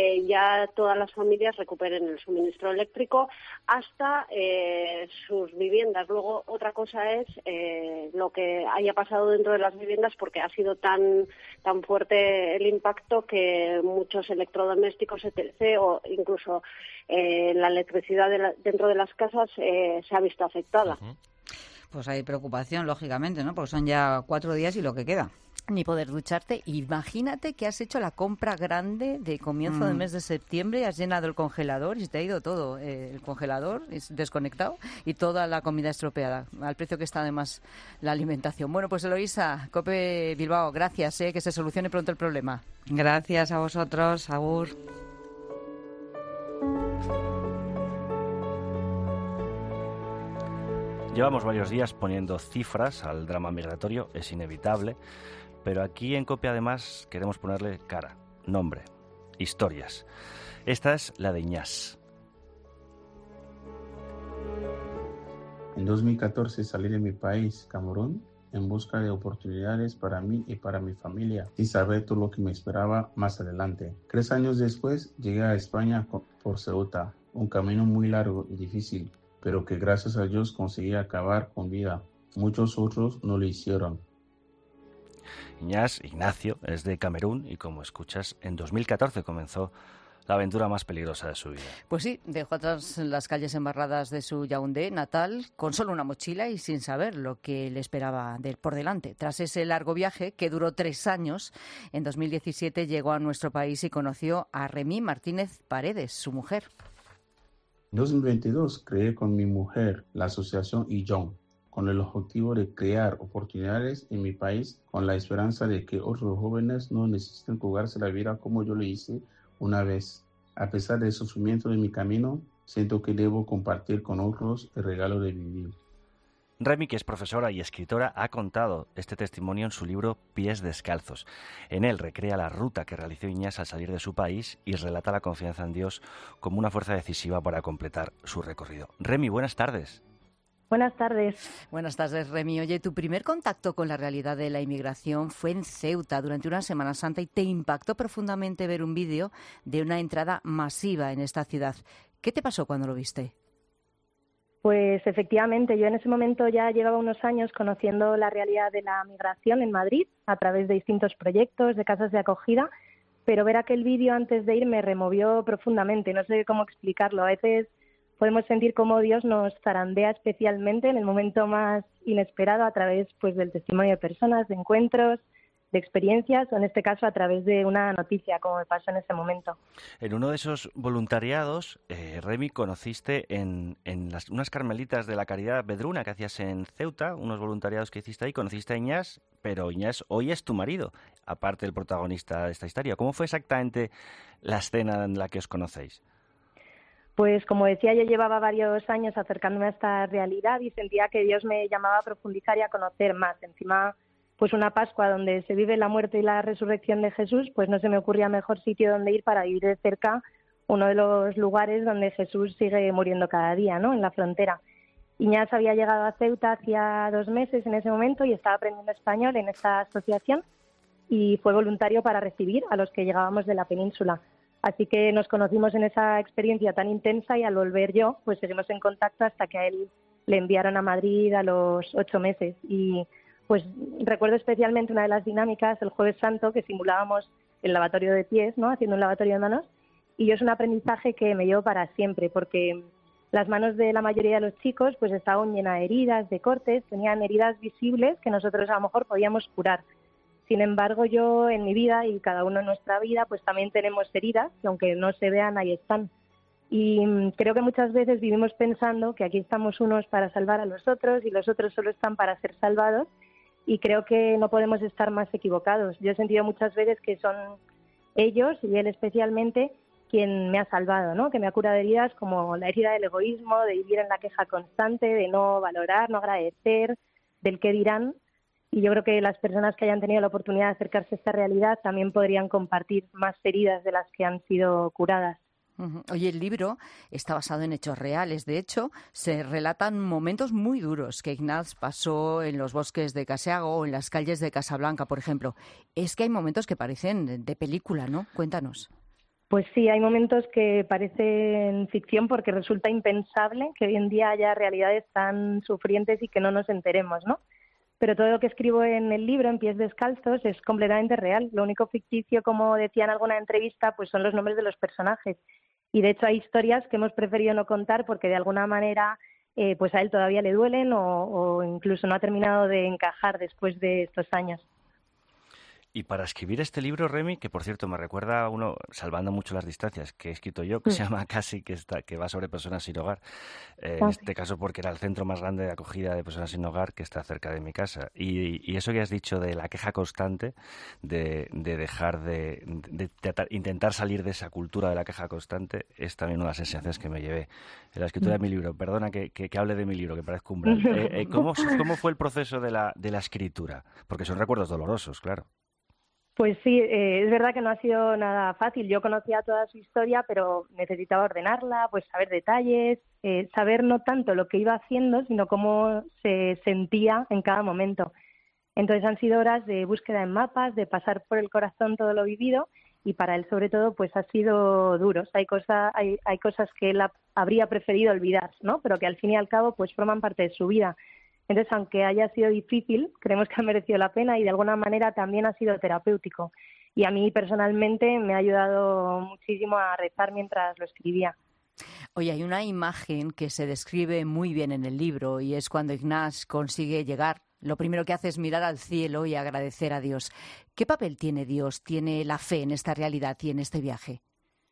ya todas las familias recuperen el suministro eléctrico hasta sus viviendas. Luego otra cosa es lo que haya pasado dentro de las viviendas, porque ha sido tan fuerte el impacto que muchos electrodomésticos, etc., o incluso la electricidad dentro de las casas se ha visto afectada. Pues hay preocupación, lógicamente, ¿no? Porque son ya 4 días y lo que queda. Ni poder ducharte. Imagínate que has hecho la compra grande de comienzo del mes de septiembre, has llenado el congelador y se te ha ido todo. El congelador es desconectado y toda la comida estropeada, al precio que está además la alimentación. Bueno, pues Eloísa, COPE Bilbao, gracias, que se solucione pronto el problema. Gracias a vosotros, agur. Llevamos varios días poniendo cifras al drama migratorio, es inevitable, pero aquí en COPE además queremos ponerle cara, nombre, historias. Esta es la de Iñás. En 2014 salí de mi país, Camerún, en busca de oportunidades para mí y para mi familia, sin saber todo lo que me esperaba más adelante. 3 años después llegué a España por Ceuta, un camino muy largo y difícil, pero que gracias a Dios conseguí acabar con vida. Muchos otros no lo hicieron. Iñás, Ignacio, es de Camerún y, como escuchas, en 2014 comenzó la aventura más peligrosa de su vida. Pues sí, dejó atrás las calles embarradas de su Yaoundé natal con solo una mochila y sin saber lo que le esperaba por delante. Tras ese largo viaje, que duró 3 años, en 2017 llegó a nuestro país y conoció a Remy Martínez Paredes, su mujer. En 2022 creé con mi mujer la asociación IJON, con el objetivo de crear oportunidades en mi país, con la esperanza de que otros jóvenes no necesiten jugarse la vida como yo lo hice una vez. A pesar del sufrimiento de mi camino, siento que debo compartir con otros el regalo de vivir. Remy, que es profesora y escritora, ha contado este testimonio en su libro Pies descalzos. En él recrea la ruta que realizó Iñás al salir de su país y relata la confianza en Dios como una fuerza decisiva para completar su recorrido. Remy, buenas tardes. Buenas tardes. Buenas tardes, Remy. Oye, tu primer contacto con la realidad de la inmigración fue en Ceuta durante una Semana Santa y te impactó profundamente ver un vídeo de una entrada masiva en esta ciudad. ¿Qué te pasó cuando lo viste? Pues efectivamente, yo en ese momento ya llevaba unos años conociendo la realidad de la migración en Madrid a través de distintos proyectos de casas de acogida, pero ver aquel vídeo antes de ir me removió profundamente. No sé cómo explicarlo. A veces podemos sentir cómo Dios nos zarandea especialmente en el momento más inesperado a través pues del testimonio de personas, de encuentros, experiencias, o en este caso a través de una noticia, como me pasó en ese momento. En uno de esos voluntariados, Remy, conociste en unas carmelitas de la Caridad Vedruna que hacías en Ceuta, unos voluntariados que hiciste ahí, conociste a Iñás, pero Iñás hoy es tu marido, aparte del protagonista de esta historia. ¿Cómo fue exactamente la escena en la que os conocéis? Pues como decía, yo llevaba varios años acercándome a esta realidad y sentía que Dios me llamaba a profundizar y a conocer más. Encima, pues una Pascua donde se vive la muerte y la resurrección de Jesús, pues no se me ocurría mejor sitio donde ir para vivir de cerca uno de los lugares donde Jesús sigue muriendo cada día, ¿no?, en la frontera. Iñás había llegado a Ceuta hacía 2 meses en ese momento y estaba aprendiendo español en esta asociación y fue voluntario para recibir a los que llegábamos de la península. Así que nos conocimos en esa experiencia tan intensa y al volver yo, pues seguimos en contacto hasta que a él le enviaron a Madrid a los 8 meses. Y pues recuerdo especialmente una de las dinámicas, el Jueves Santo, que simulábamos el lavatorio de pies, ¿no?, haciendo un lavatorio de manos. Y yo es un aprendizaje que me llevo para siempre, porque las manos de la mayoría de los chicos pues estaban llenas de heridas, de cortes, tenían heridas visibles que nosotros a lo mejor podíamos curar. Sin embargo, yo en mi vida y cada uno en nuestra vida pues también tenemos heridas que aunque no se vean, ahí están. Y creo que muchas veces vivimos pensando que aquí estamos unos para salvar a los otros y los otros solo están para ser salvados, y creo que no podemos estar más equivocados. Yo he sentido muchas veces que son ellos, y él especialmente, quien me ha salvado, ¿no?, que me ha curado heridas como la herida del egoísmo, de vivir en la queja constante, de no valorar, no agradecer, del qué dirán. Y yo creo que las personas que hayan tenido la oportunidad de acercarse a esta realidad también podrían compartir más heridas de las que han sido curadas. Oye, el libro está basado en hechos reales. De hecho, se relatan momentos muy duros que Ignaz pasó en los bosques de Caseago o en las calles de Casablanca, por ejemplo. Es que hay momentos que parecen de película, ¿no? Cuéntanos. Pues sí, hay momentos que parecen ficción porque resulta impensable que hoy en día haya realidades tan sufrientes y que no nos enteremos, ¿no? Pero todo lo que escribo en el libro, En pies descalzos, es completamente real. Lo único ficticio, como decía en alguna entrevista, pues son los nombres de los personajes. Y de hecho hay historias que hemos preferido no contar porque de alguna manera pues a él todavía le duelen o incluso no ha terminado de encajar después de estos años. Y para escribir este libro, Remy, que por cierto me recuerda a uno, salvando mucho las distancias, que he escrito yo, que se llama Casi, que va sobre personas sin hogar. En este caso porque era el centro más grande de acogida de personas sin hogar que está cerca de mi casa. Y eso que has dicho de la queja constante, de dejar de intentar salir de esa cultura de la queja constante, es también una de las enseñanzas que me llevé en la escritura de mi libro. Perdona que hable de mi libro, que parezco un umbral. ¿Cómo fue el proceso de la escritura? Porque son recuerdos dolorosos, claro. Pues sí, es verdad que no ha sido nada fácil. Yo conocía toda su historia, pero necesitaba ordenarla, pues saber detalles, saber no tanto lo que iba haciendo, sino cómo se sentía en cada momento. Entonces han sido horas de búsqueda en mapas, de pasar por el corazón todo lo vivido, y para él sobre todo pues ha sido duro. Hay cosas que él habría preferido olvidar, ¿no?, pero que al fin y al cabo pues forman parte de su vida. Entonces, aunque haya sido difícil, creemos que ha merecido la pena y de alguna manera también ha sido terapéutico. Y a mí personalmente me ha ayudado muchísimo a rezar mientras lo escribía. Oye, hay una imagen que se describe muy bien en el libro y es cuando Ignaz consigue llegar. Lo primero que hace es mirar al cielo y agradecer a Dios. ¿Qué papel tiene Dios, tiene la fe en esta realidad y en este viaje?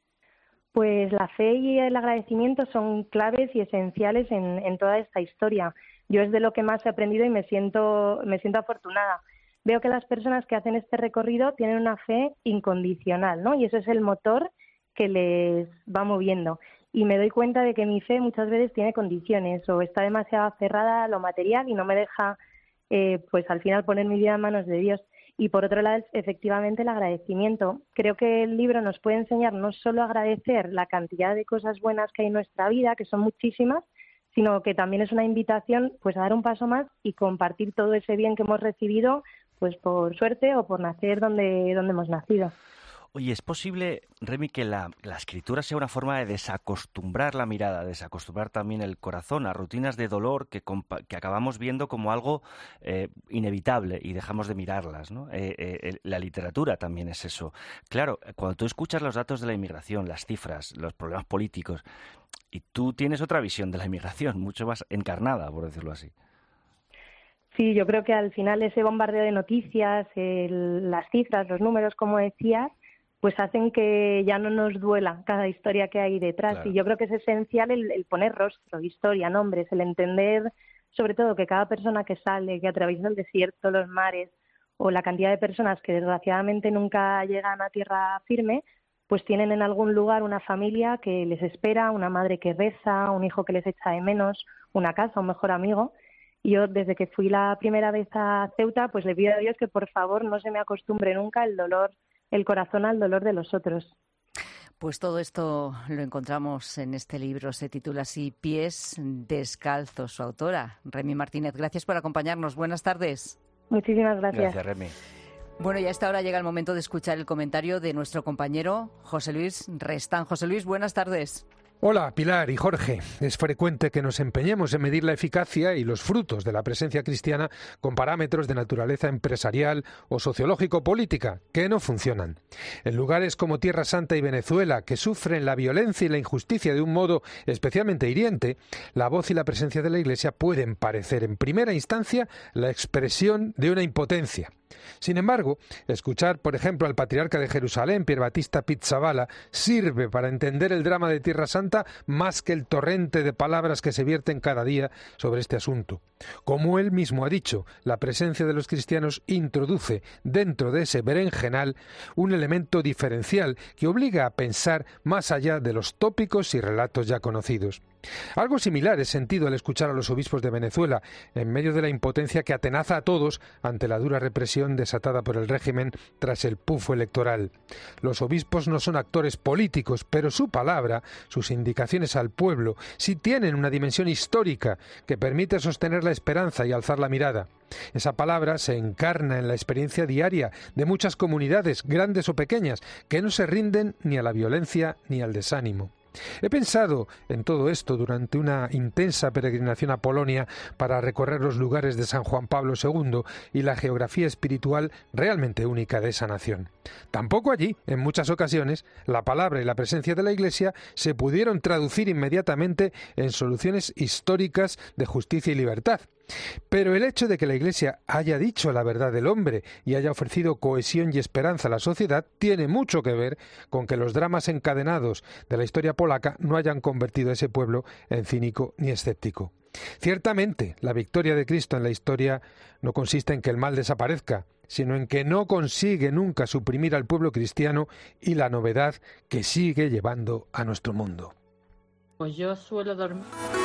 Pues la fe y el agradecimiento son claves y esenciales en toda esta historia. Yo es de lo que más he aprendido y me siento afortunada. Veo que las personas que hacen este recorrido tienen una fe incondicional, ¿no? Y eso es el motor que les va moviendo. Y me doy cuenta de que mi fe muchas veces tiene condiciones o está demasiado cerrada a lo material y no me deja, pues al final poner mi vida en manos de Dios. Y por otro lado, efectivamente, el agradecimiento. Creo que el libro nos puede enseñar no solo a agradecer la cantidad de cosas buenas que hay en nuestra vida, que son muchísimas, sino que también es una invitación pues a dar un paso más y compartir todo ese bien que hemos recibido, pues por suerte o por nacer donde hemos nacido. Oye, ¿es posible, Remy, que la escritura sea una forma de desacostumbrar la mirada, desacostumbrar también el corazón a rutinas de dolor que acabamos viendo como algo inevitable y dejamos de mirarlas, ¿no? La literatura también es eso. Claro, cuando tú escuchas los datos de la inmigración, las cifras, los problemas políticos, y tú tienes otra visión de la inmigración, mucho más encarnada, por decirlo así. Sí, yo creo que al final ese bombardeo de noticias, las cifras, los números, como decías, pues hacen que ya no nos duela cada historia que hay detrás. Claro. Y yo creo que es esencial el poner rostro, historia, nombres, el entender sobre todo que cada persona que sale, que atraviesa el desierto, los mares, o la cantidad de personas que desgraciadamente nunca llegan a tierra firme, pues tienen en algún lugar una familia que les espera, una madre que reza, un hijo que les echa de menos, una casa, un mejor amigo. Y yo, desde que fui la primera vez a Ceuta, pues le pido a Dios que por favor no se me acostumbre nunca el corazón al dolor de los otros. Pues todo esto lo encontramos en este libro, se titula así, Pies descalzos. Su autora, Remy Martínez. Gracias por acompañarnos. Buenas tardes. Muchísimas gracias. Gracias, Remy. Bueno, y a esta hora llega el momento de escuchar el comentario de nuestro compañero José Luis Restán. José Luis, buenas tardes. Hola, Pilar y Jorge. Es frecuente que nos empeñemos en medir la eficacia y los frutos de la presencia cristiana con parámetros de naturaleza empresarial o sociológico-política que no funcionan. En lugares como Tierra Santa y Venezuela, que sufren la violencia y la injusticia de un modo especialmente hiriente, la voz y la presencia de la Iglesia pueden parecer en primera instancia la expresión de una impotencia. Sin embargo, escuchar, por ejemplo, al patriarca de Jerusalén, Pier Battista Pizzaballa, sirve para entender el drama de Tierra Santa más que el torrente de palabras que se vierten cada día sobre este asunto. Como él mismo ha dicho, la presencia de los cristianos introduce dentro de ese berenjenal un elemento diferencial que obliga a pensar más allá de los tópicos y relatos ya conocidos. Algo similar es sentido al escuchar a los obispos de Venezuela, en medio de la impotencia que atenaza a todos ante la dura represión desatada por el régimen tras el pufo electoral. Los obispos no son actores políticos, pero su palabra, sus indicaciones al pueblo, sí tienen una dimensión histórica que permite sostener la esperanza y alzar la mirada. Esa palabra se encarna en la experiencia diaria de muchas comunidades, grandes o pequeñas, que no se rinden ni a la violencia ni al desánimo. He pensado en todo esto durante una intensa peregrinación a Polonia para recorrer los lugares de San Juan Pablo II y la geografía espiritual realmente única de esa nación. Tampoco allí, en muchas ocasiones, la palabra y la presencia de la Iglesia se pudieron traducir inmediatamente en soluciones históricas de justicia y libertad. Pero el hecho de que la Iglesia haya dicho la verdad del hombre y haya ofrecido cohesión y esperanza a la sociedad tiene mucho que ver con que los dramas encadenados de la historia polaca no hayan convertido a ese pueblo en cínico ni escéptico. Ciertamente, la victoria de Cristo en la historia no consiste en que el mal desaparezca, sino en que no consigue nunca suprimir al pueblo cristiano y la novedad que sigue llevando a nuestro mundo. Pues yo suelo dormir.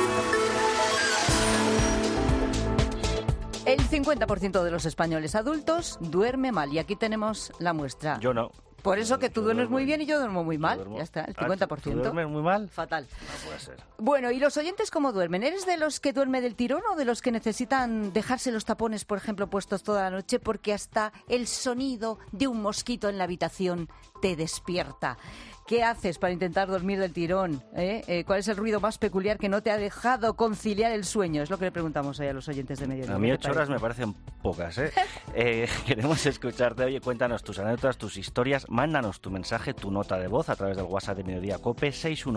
El 50% de los españoles adultos duerme mal y aquí tenemos la muestra. Yo no. Por eso que tú duermes muy bien y yo duermo muy mal. Ya está, el 50%. ¿Tú duermes muy mal? Fatal. No puede ser. Bueno, ¿y los oyentes cómo duermen? ¿Eres de los que duerme del tirón o de los que necesitan dejarse los tapones, por ejemplo, puestos toda la noche porque hasta el sonido de un mosquito en la habitación te despierta? ¿Qué haces para intentar dormir del tirón? ¿Cuál es el ruido más peculiar que no te ha dejado conciliar el sueño? Es lo que le preguntamos hoy a los oyentes de Mediodía. A mí 8 horas me parecen pocas, queremos escucharte. Oye, cuéntanos tus anécdotas, tus historias. Mándanos tu mensaje, tu nota de voz a través del WhatsApp de Mediodía COPE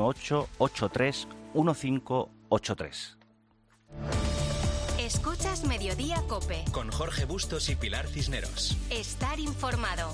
618-83-1583. Escuchas Mediodía COPE. Con Jorge Bustos y Pilar Cisneros. Estar informado.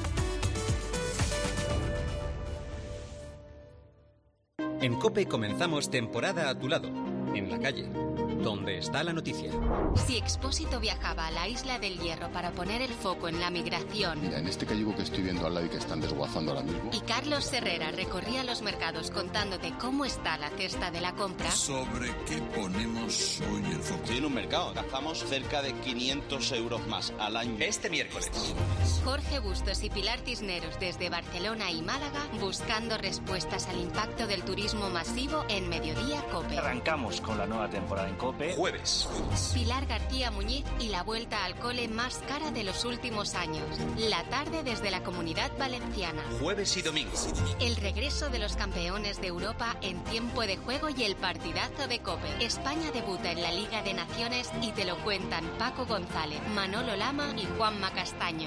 En COPE comenzamos temporada a tu lado, en la calle, donde está la noticia. Si Expósito viajaba a la Isla del Hierro para poner el foco en la migración... Mira, en este gallego que estoy viendo al lado y que están desguazando ahora mismo... Y Carlos Herrera recorría los mercados contándote cómo está la cesta de la compra... ¿Sobre qué ponemos hoy el foco? Sí, en un mercado gastamos cerca de 500 euros más al año. Este miércoles. Jorge Bustos y Pilar Cisneros desde Barcelona y Málaga buscando respuestas al impacto del turismo masivo en Mediodía COPE. Arrancamos con la nueva temporada en COPE. Jueves. Pilar García Muñiz y la vuelta al cole más cara de los últimos años. La tarde desde la Comunidad Valenciana. Jueves y domingo. El regreso de los campeones de Europa en tiempo de juego y el partidazo de COPE. España debuta en la Liga de Naciones y te lo cuentan Paco González, Manolo Lama y Juanma Castaño.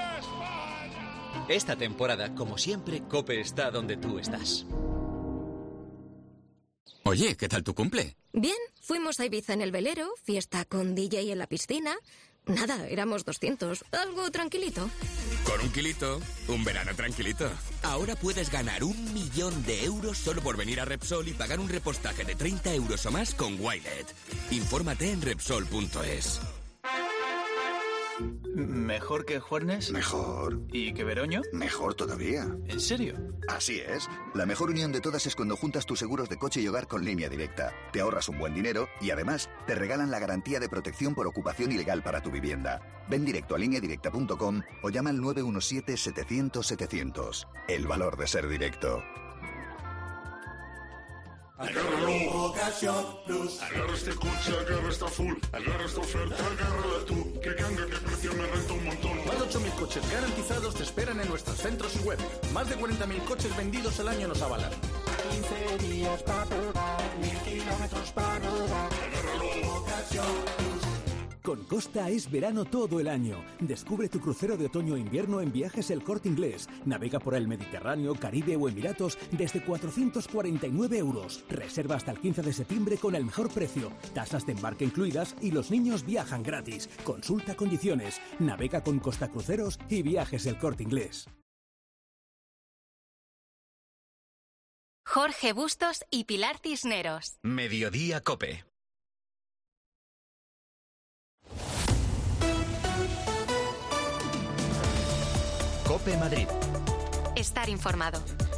Esta temporada, como siempre, COPE está donde tú estás. Oye, ¿qué tal tu cumple? Bien, fuimos a Ibiza en el velero, fiesta con DJ en la piscina. Nada, éramos 200, algo tranquilito. Con un kilito, un verano tranquilito. Ahora puedes ganar 1 millón de euros solo por venir a Repsol y pagar un repostaje de 30 euros o más con Wilet. Infórmate en Repsol.es. ¿Mejor que Juernes? Mejor. ¿Y que Veroño? Mejor todavía. ¿En serio? Así es. La mejor unión de todas es cuando juntas tus seguros de coche y hogar con Línea Directa. Te ahorras un buen dinero y además te regalan la garantía de protección por ocupación ilegal para tu vivienda. Ven directo a lineadirecta.com o llama al 917-700-700. El valor de ser directo. Agárralo, Ocasión Plus. Agarra este coche, agarra esta full. Agarra esta oferta, agárrala tú. Que ganga, que precio me renta un montón. Más de 8.000 coches garantizados te esperan en nuestros centros y web. Más de 40.000 coches vendidos al año nos avalan. 15 días para probar, 1000 kilómetros para rodar. Agárralo, Ocasión Plus. Con Costa es verano todo el año. Descubre tu crucero de otoño e invierno en Viajes El Corte Inglés. Navega por el Mediterráneo, Caribe o Emiratos desde 449 euros. Reserva hasta el 15 de septiembre con el mejor precio. Tasas de embarque incluidas y los niños viajan gratis. Consulta condiciones. Navega con Costa Cruceros y Viajes El Corte Inglés. Jorge Bustos y Pilar Cisneros. Mediodía COPE. COPE Madrid. Estar informado.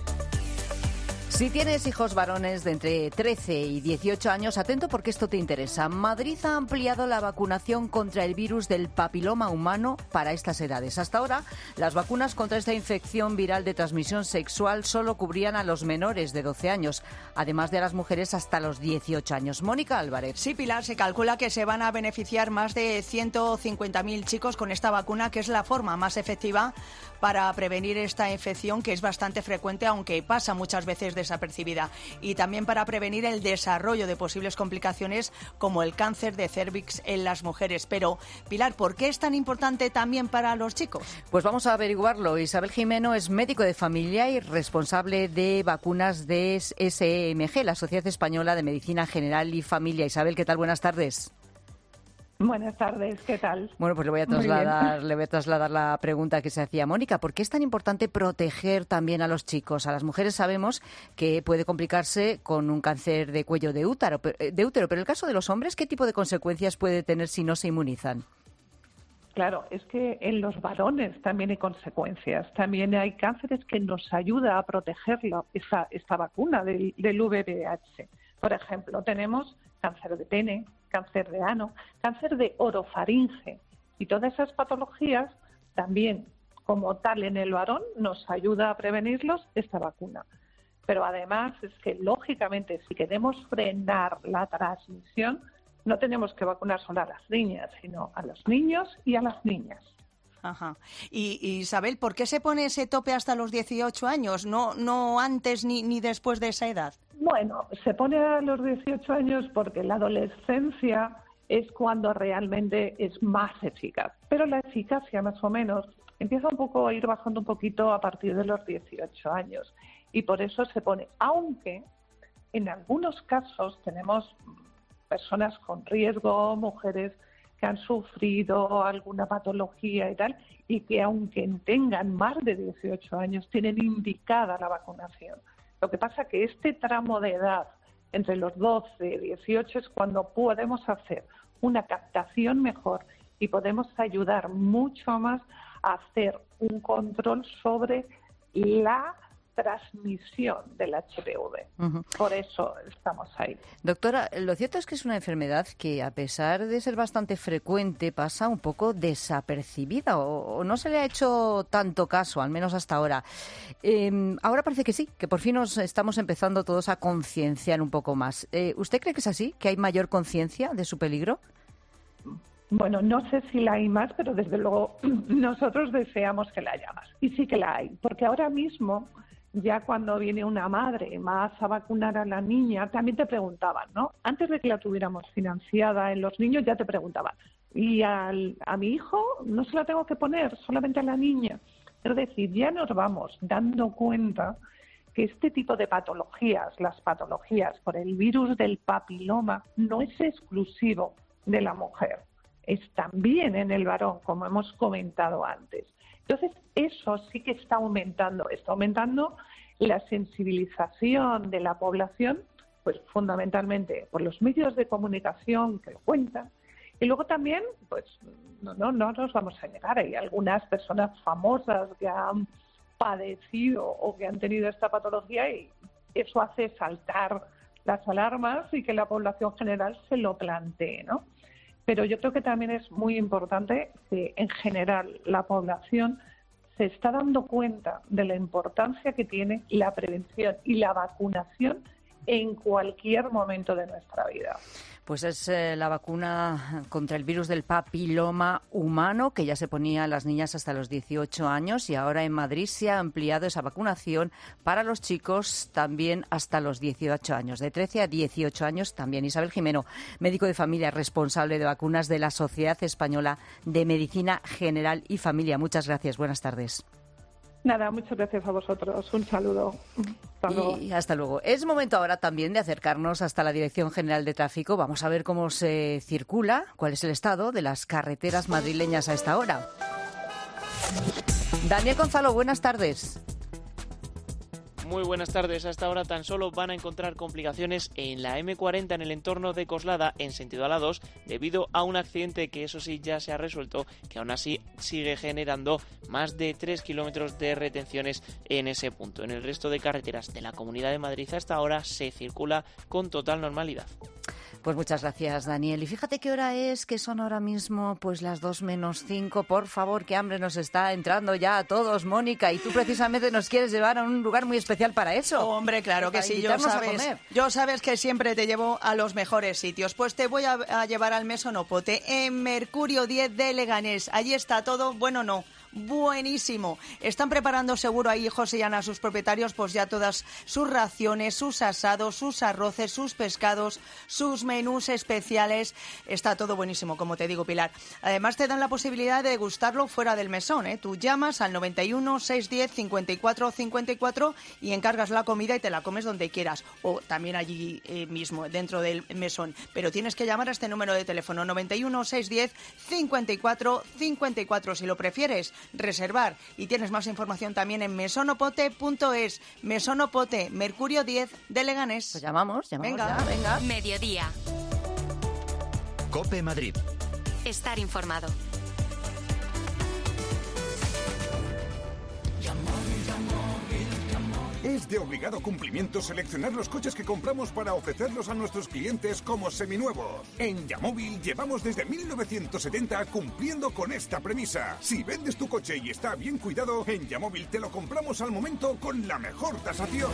Si tienes hijos varones de entre 13 y 18 años, atento porque esto te interesa. Madrid ha ampliado la vacunación contra el virus del papiloma humano para estas edades. Hasta ahora, las vacunas contra esta infección viral de transmisión sexual solo cubrían a los menores de 12 años, además de a las mujeres hasta los 18 años. Mónica Álvarez. Sí, Pilar, se calcula que se van a beneficiar más de 150.000 chicos con esta vacuna, que es la forma más efectiva para prevenir esta infección, que es bastante frecuente, aunque pasa muchas veces desapercibida, y también para prevenir el desarrollo de posibles complicaciones como el cáncer de cérvix en las mujeres. Pero, Pilar, ¿por qué es tan importante también para los chicos? Pues vamos a averiguarlo. Isabel Jimeno es médico de familia y responsable de vacunas de SEMG, la Sociedad Española de Medicina General y Familia. Isabel, ¿qué tal? Buenas tardes. Buenas tardes, ¿qué tal? Bueno, pues le voy a trasladar la pregunta que se hacía Mónica. ¿Por qué es tan importante proteger también a los chicos? A las mujeres sabemos que puede complicarse con un cáncer de cuello de útero, pero en el caso de los hombres, ¿qué tipo de consecuencias puede tener si no se inmunizan? Claro, es que en los varones también hay consecuencias. También hay cánceres que nos ayuda a protegerlo, esta vacuna del VIH. Por ejemplo, tenemos cáncer de pene, cáncer de ano, cáncer de orofaringe, y todas esas patologías también, como tal en el varón, nos ayuda a prevenirlos esta vacuna. Pero además es que, lógicamente, si queremos frenar la transmisión, no tenemos que vacunar solo a las niñas, sino a los niños y a las niñas. Ajá. Y Isabel, ¿por qué se pone ese tope hasta los 18 años, no antes ni después de esa edad? Bueno, se pone a los 18 años porque la adolescencia es cuando realmente es más eficaz. Pero la eficacia, más o menos, empieza un poco a ir bajando un poquito a partir de los 18 años. Y por eso se pone, aunque en algunos casos tenemos personas con riesgo, mujeres que han sufrido alguna patología y tal, y que aunque tengan más de 18 años, tienen indicada la vacunación. Lo que pasa es que este tramo de edad, entre los 12 y 18, es cuando podemos hacer una captación mejor y podemos ayudar mucho más a hacer un control sobre la transmisión del HPV. Uh-huh. Por eso estamos ahí. Doctora, lo cierto es que es una enfermedad que, a pesar de ser bastante frecuente, pasa un poco desapercibida o no se le ha hecho tanto caso, al menos hasta ahora. Ahora parece que sí, que por fin nos estamos empezando todos a concienciar un poco más. ¿Usted cree que es así, que hay mayor conciencia de su peligro? Bueno, no sé si la hay más, pero desde luego nosotros deseamos que la haya más. Y sí que la hay, porque ahora mismo, ya cuando viene una madre más a vacunar a la niña, también te preguntaban, ¿no? Antes de que la tuviéramos financiada en los niños, ya te preguntaban, ¿y a mi hijo no se la tengo que poner, solamente a la niña? Es decir, ya nos vamos dando cuenta que este tipo de patologías, las patologías por el virus del papiloma, no es exclusivo de la mujer, es también en el varón, como hemos comentado antes. Entonces, eso sí que está aumentando la sensibilización de la población, pues fundamentalmente por los medios de comunicación que lo cuentan. Y luego también, pues no nos vamos a negar, hay algunas personas famosas que han padecido o que han tenido esta patología y eso hace saltar las alarmas y que la población general se lo plantee, ¿no? Pero yo creo que también es muy importante que en general la población se está dando cuenta de la importancia que tiene la prevención y la vacunación en cualquier momento de nuestra vida. Pues es la vacuna contra el virus del papiloma humano que ya se ponía a las niñas hasta los 18 años y ahora en Madrid se ha ampliado esa vacunación para los chicos también hasta los 18 años, de 13 a 18 años también. Isabel Jimeno, médico de familia responsable de vacunas de la Sociedad Española de Medicina General y Familia. Muchas gracias, buenas tardes. Nada, muchas gracias a vosotros. Un saludo. Y hasta luego. Es momento ahora también de acercarnos hasta la Dirección General de Tráfico. Vamos a ver cómo se circula, cuál es el estado de las carreteras madrileñas a esta hora. Daniel Gonzalo, buenas tardes. Muy buenas tardes. A esta hora tan solo van a encontrar complicaciones en la M40 en el entorno de Coslada en sentido a la 2 debido a un accidente que eso sí ya se ha resuelto, que aún así sigue generando más de 3 kilómetros de retenciones en ese punto. En el resto de carreteras de la Comunidad de Madrid a esta hora se circula con total normalidad. Pues muchas gracias, Daniel. Y fíjate qué hora es, que son ahora mismo pues las 2:05. Por favor, qué hambre nos está entrando ya a todos, Mónica. Y tú precisamente nos quieres llevar a un lugar muy especial para eso. Hombre, claro que sí. Yo sabes que siempre te llevo a los mejores sitios. Pues te voy a llevar al Mesonopote en Mercurio 10 de Leganés. Allí está todo, bueno, no, buenísimo. Están preparando seguro ahí, José y Ana, sus propietarios, pues ya todas sus raciones, sus asados, sus arroces, sus pescados, sus menús especiales. Está todo buenísimo, como te digo, Pilar. Además, te dan la posibilidad de degustarlo fuera del mesón, ¿eh? Tú llamas al 91 610 54 54 y encargas la comida y te la comes donde quieras. O también allí mismo, dentro del mesón. Pero tienes que llamar a este número de teléfono, 91 610 54 54, si lo prefieres reservar. Y tienes más información también en mesonopote.es. Mesonopote, Mercurio 10 de Leganés. Pues llamamos. Venga. Venga. Mediodía. COPE Madrid. Estar informado. Es de obligado cumplimiento seleccionar los coches que compramos para ofrecerlos a nuestros clientes como seminuevos. En Yamóvil llevamos desde 1970 cumpliendo con esta premisa. Si vendes tu coche y está bien cuidado, en Yamóvil te lo compramos al momento con la mejor tasación.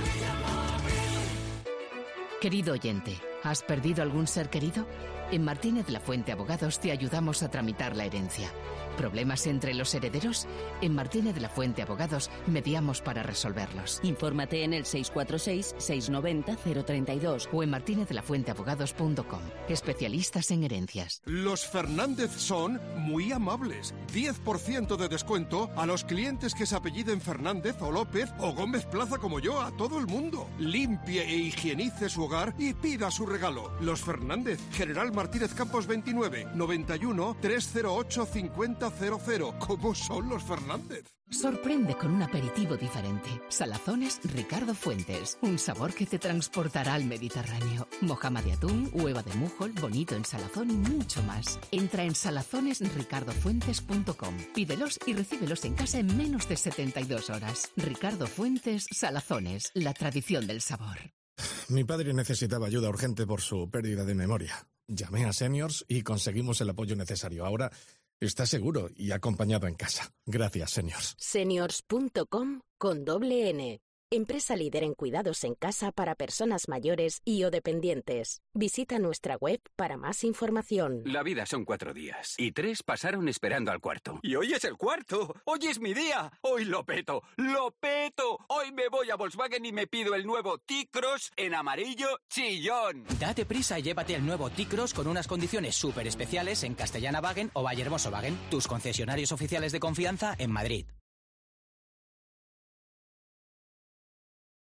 Querido oyente, ¿has perdido algún ser querido? En Martínez La Fuente Abogados te ayudamos a tramitar la herencia. ¿Problemas entre los herederos? En Martínez La Fuente Abogados mediamos para resolverlos. Infórmate en el 646-690-032 o en martinezlafuenteabogados.com. Especialistas en herencias. Los Fernández son muy amables. 10% de descuento a los clientes que se apelliden Fernández o López o Gómez Plaza como yo, a todo el mundo. Limpie e higienice su hogar y pida su regalo. Los Fernández, General Martínez Campos 29, 91 308 5000. ¿Cómo son los Fernández? Sorprende con un aperitivo diferente. Salazones Ricardo Fuentes. Un sabor que te transportará al Mediterráneo. Mojama de atún, hueva de mújol, bonito en salazón y mucho más. Entra en salazonesricardofuentes.com. Pídelos y recíbelos en casa en menos de 72 horas. Ricardo Fuentes Salazones. La tradición del sabor. Mi padre necesitaba ayuda urgente por su pérdida de memoria. Llamé a Seniors y conseguimos el apoyo necesario. Ahora está seguro y acompañado en casa. Gracias, Seniors. Seniors.com con doble N. Empresa líder en cuidados en casa para personas mayores y o dependientes. Visita nuestra web para más información. La vida son 4 días y 3 pasaron esperando al cuarto. Y hoy es el cuarto. Hoy es mi día. Hoy lo peto. ¡Lo peto! Hoy me voy a Volkswagen y me pido el nuevo T-Cross en amarillo chillón. Date prisa y llévate el nuevo T-Cross con unas condiciones súper especiales en Castellana Wagen o Bayer Volkswagen, tus concesionarios oficiales de confianza en Madrid.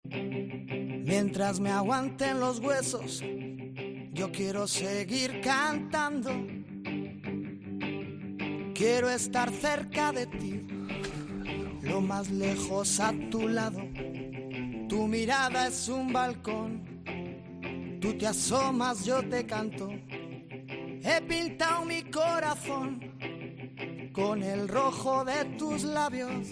Mientras me aguanten los huesos, yo quiero seguir cantando. Quiero estar cerca de ti, lo más lejos a tu lado. Tu mirada es un balcón, tú te asomas, yo te canto. He pintado mi corazón con el rojo de tus labios.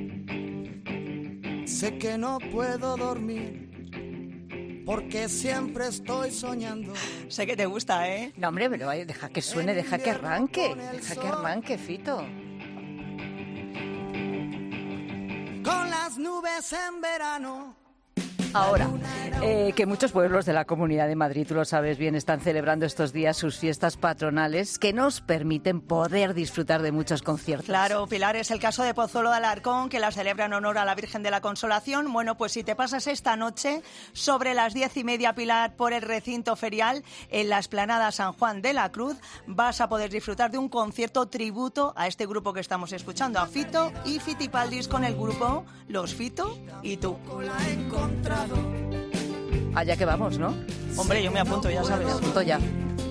Sé que no puedo dormir porque siempre estoy soñando. Sé que te gusta, ¿eh? No, hombre, pero deja que suene, deja que arranque. Deja que arranque, Fito. Con las nubes en verano. Ahora, que muchos pueblos de la Comunidad de Madrid, tú lo sabes bien, están celebrando estos días sus fiestas patronales que nos permiten poder disfrutar de muchos conciertos. Claro, Pilar, es el caso de Pozuelo de Alarcón, que la celebra en honor a la Virgen de la Consolación. Bueno, pues si te pasas esta noche sobre las 10:30, Pilar, por el recinto ferial en la explanada San Juan de la Cruz, vas a poder disfrutar de un concierto tributo a este grupo que estamos escuchando, a Fito y Fitipaldis, con el grupo Los Fito y Tú. Allá que vamos, ¿no? Hombre, yo me apunto, ya sabes. Me apunto ya.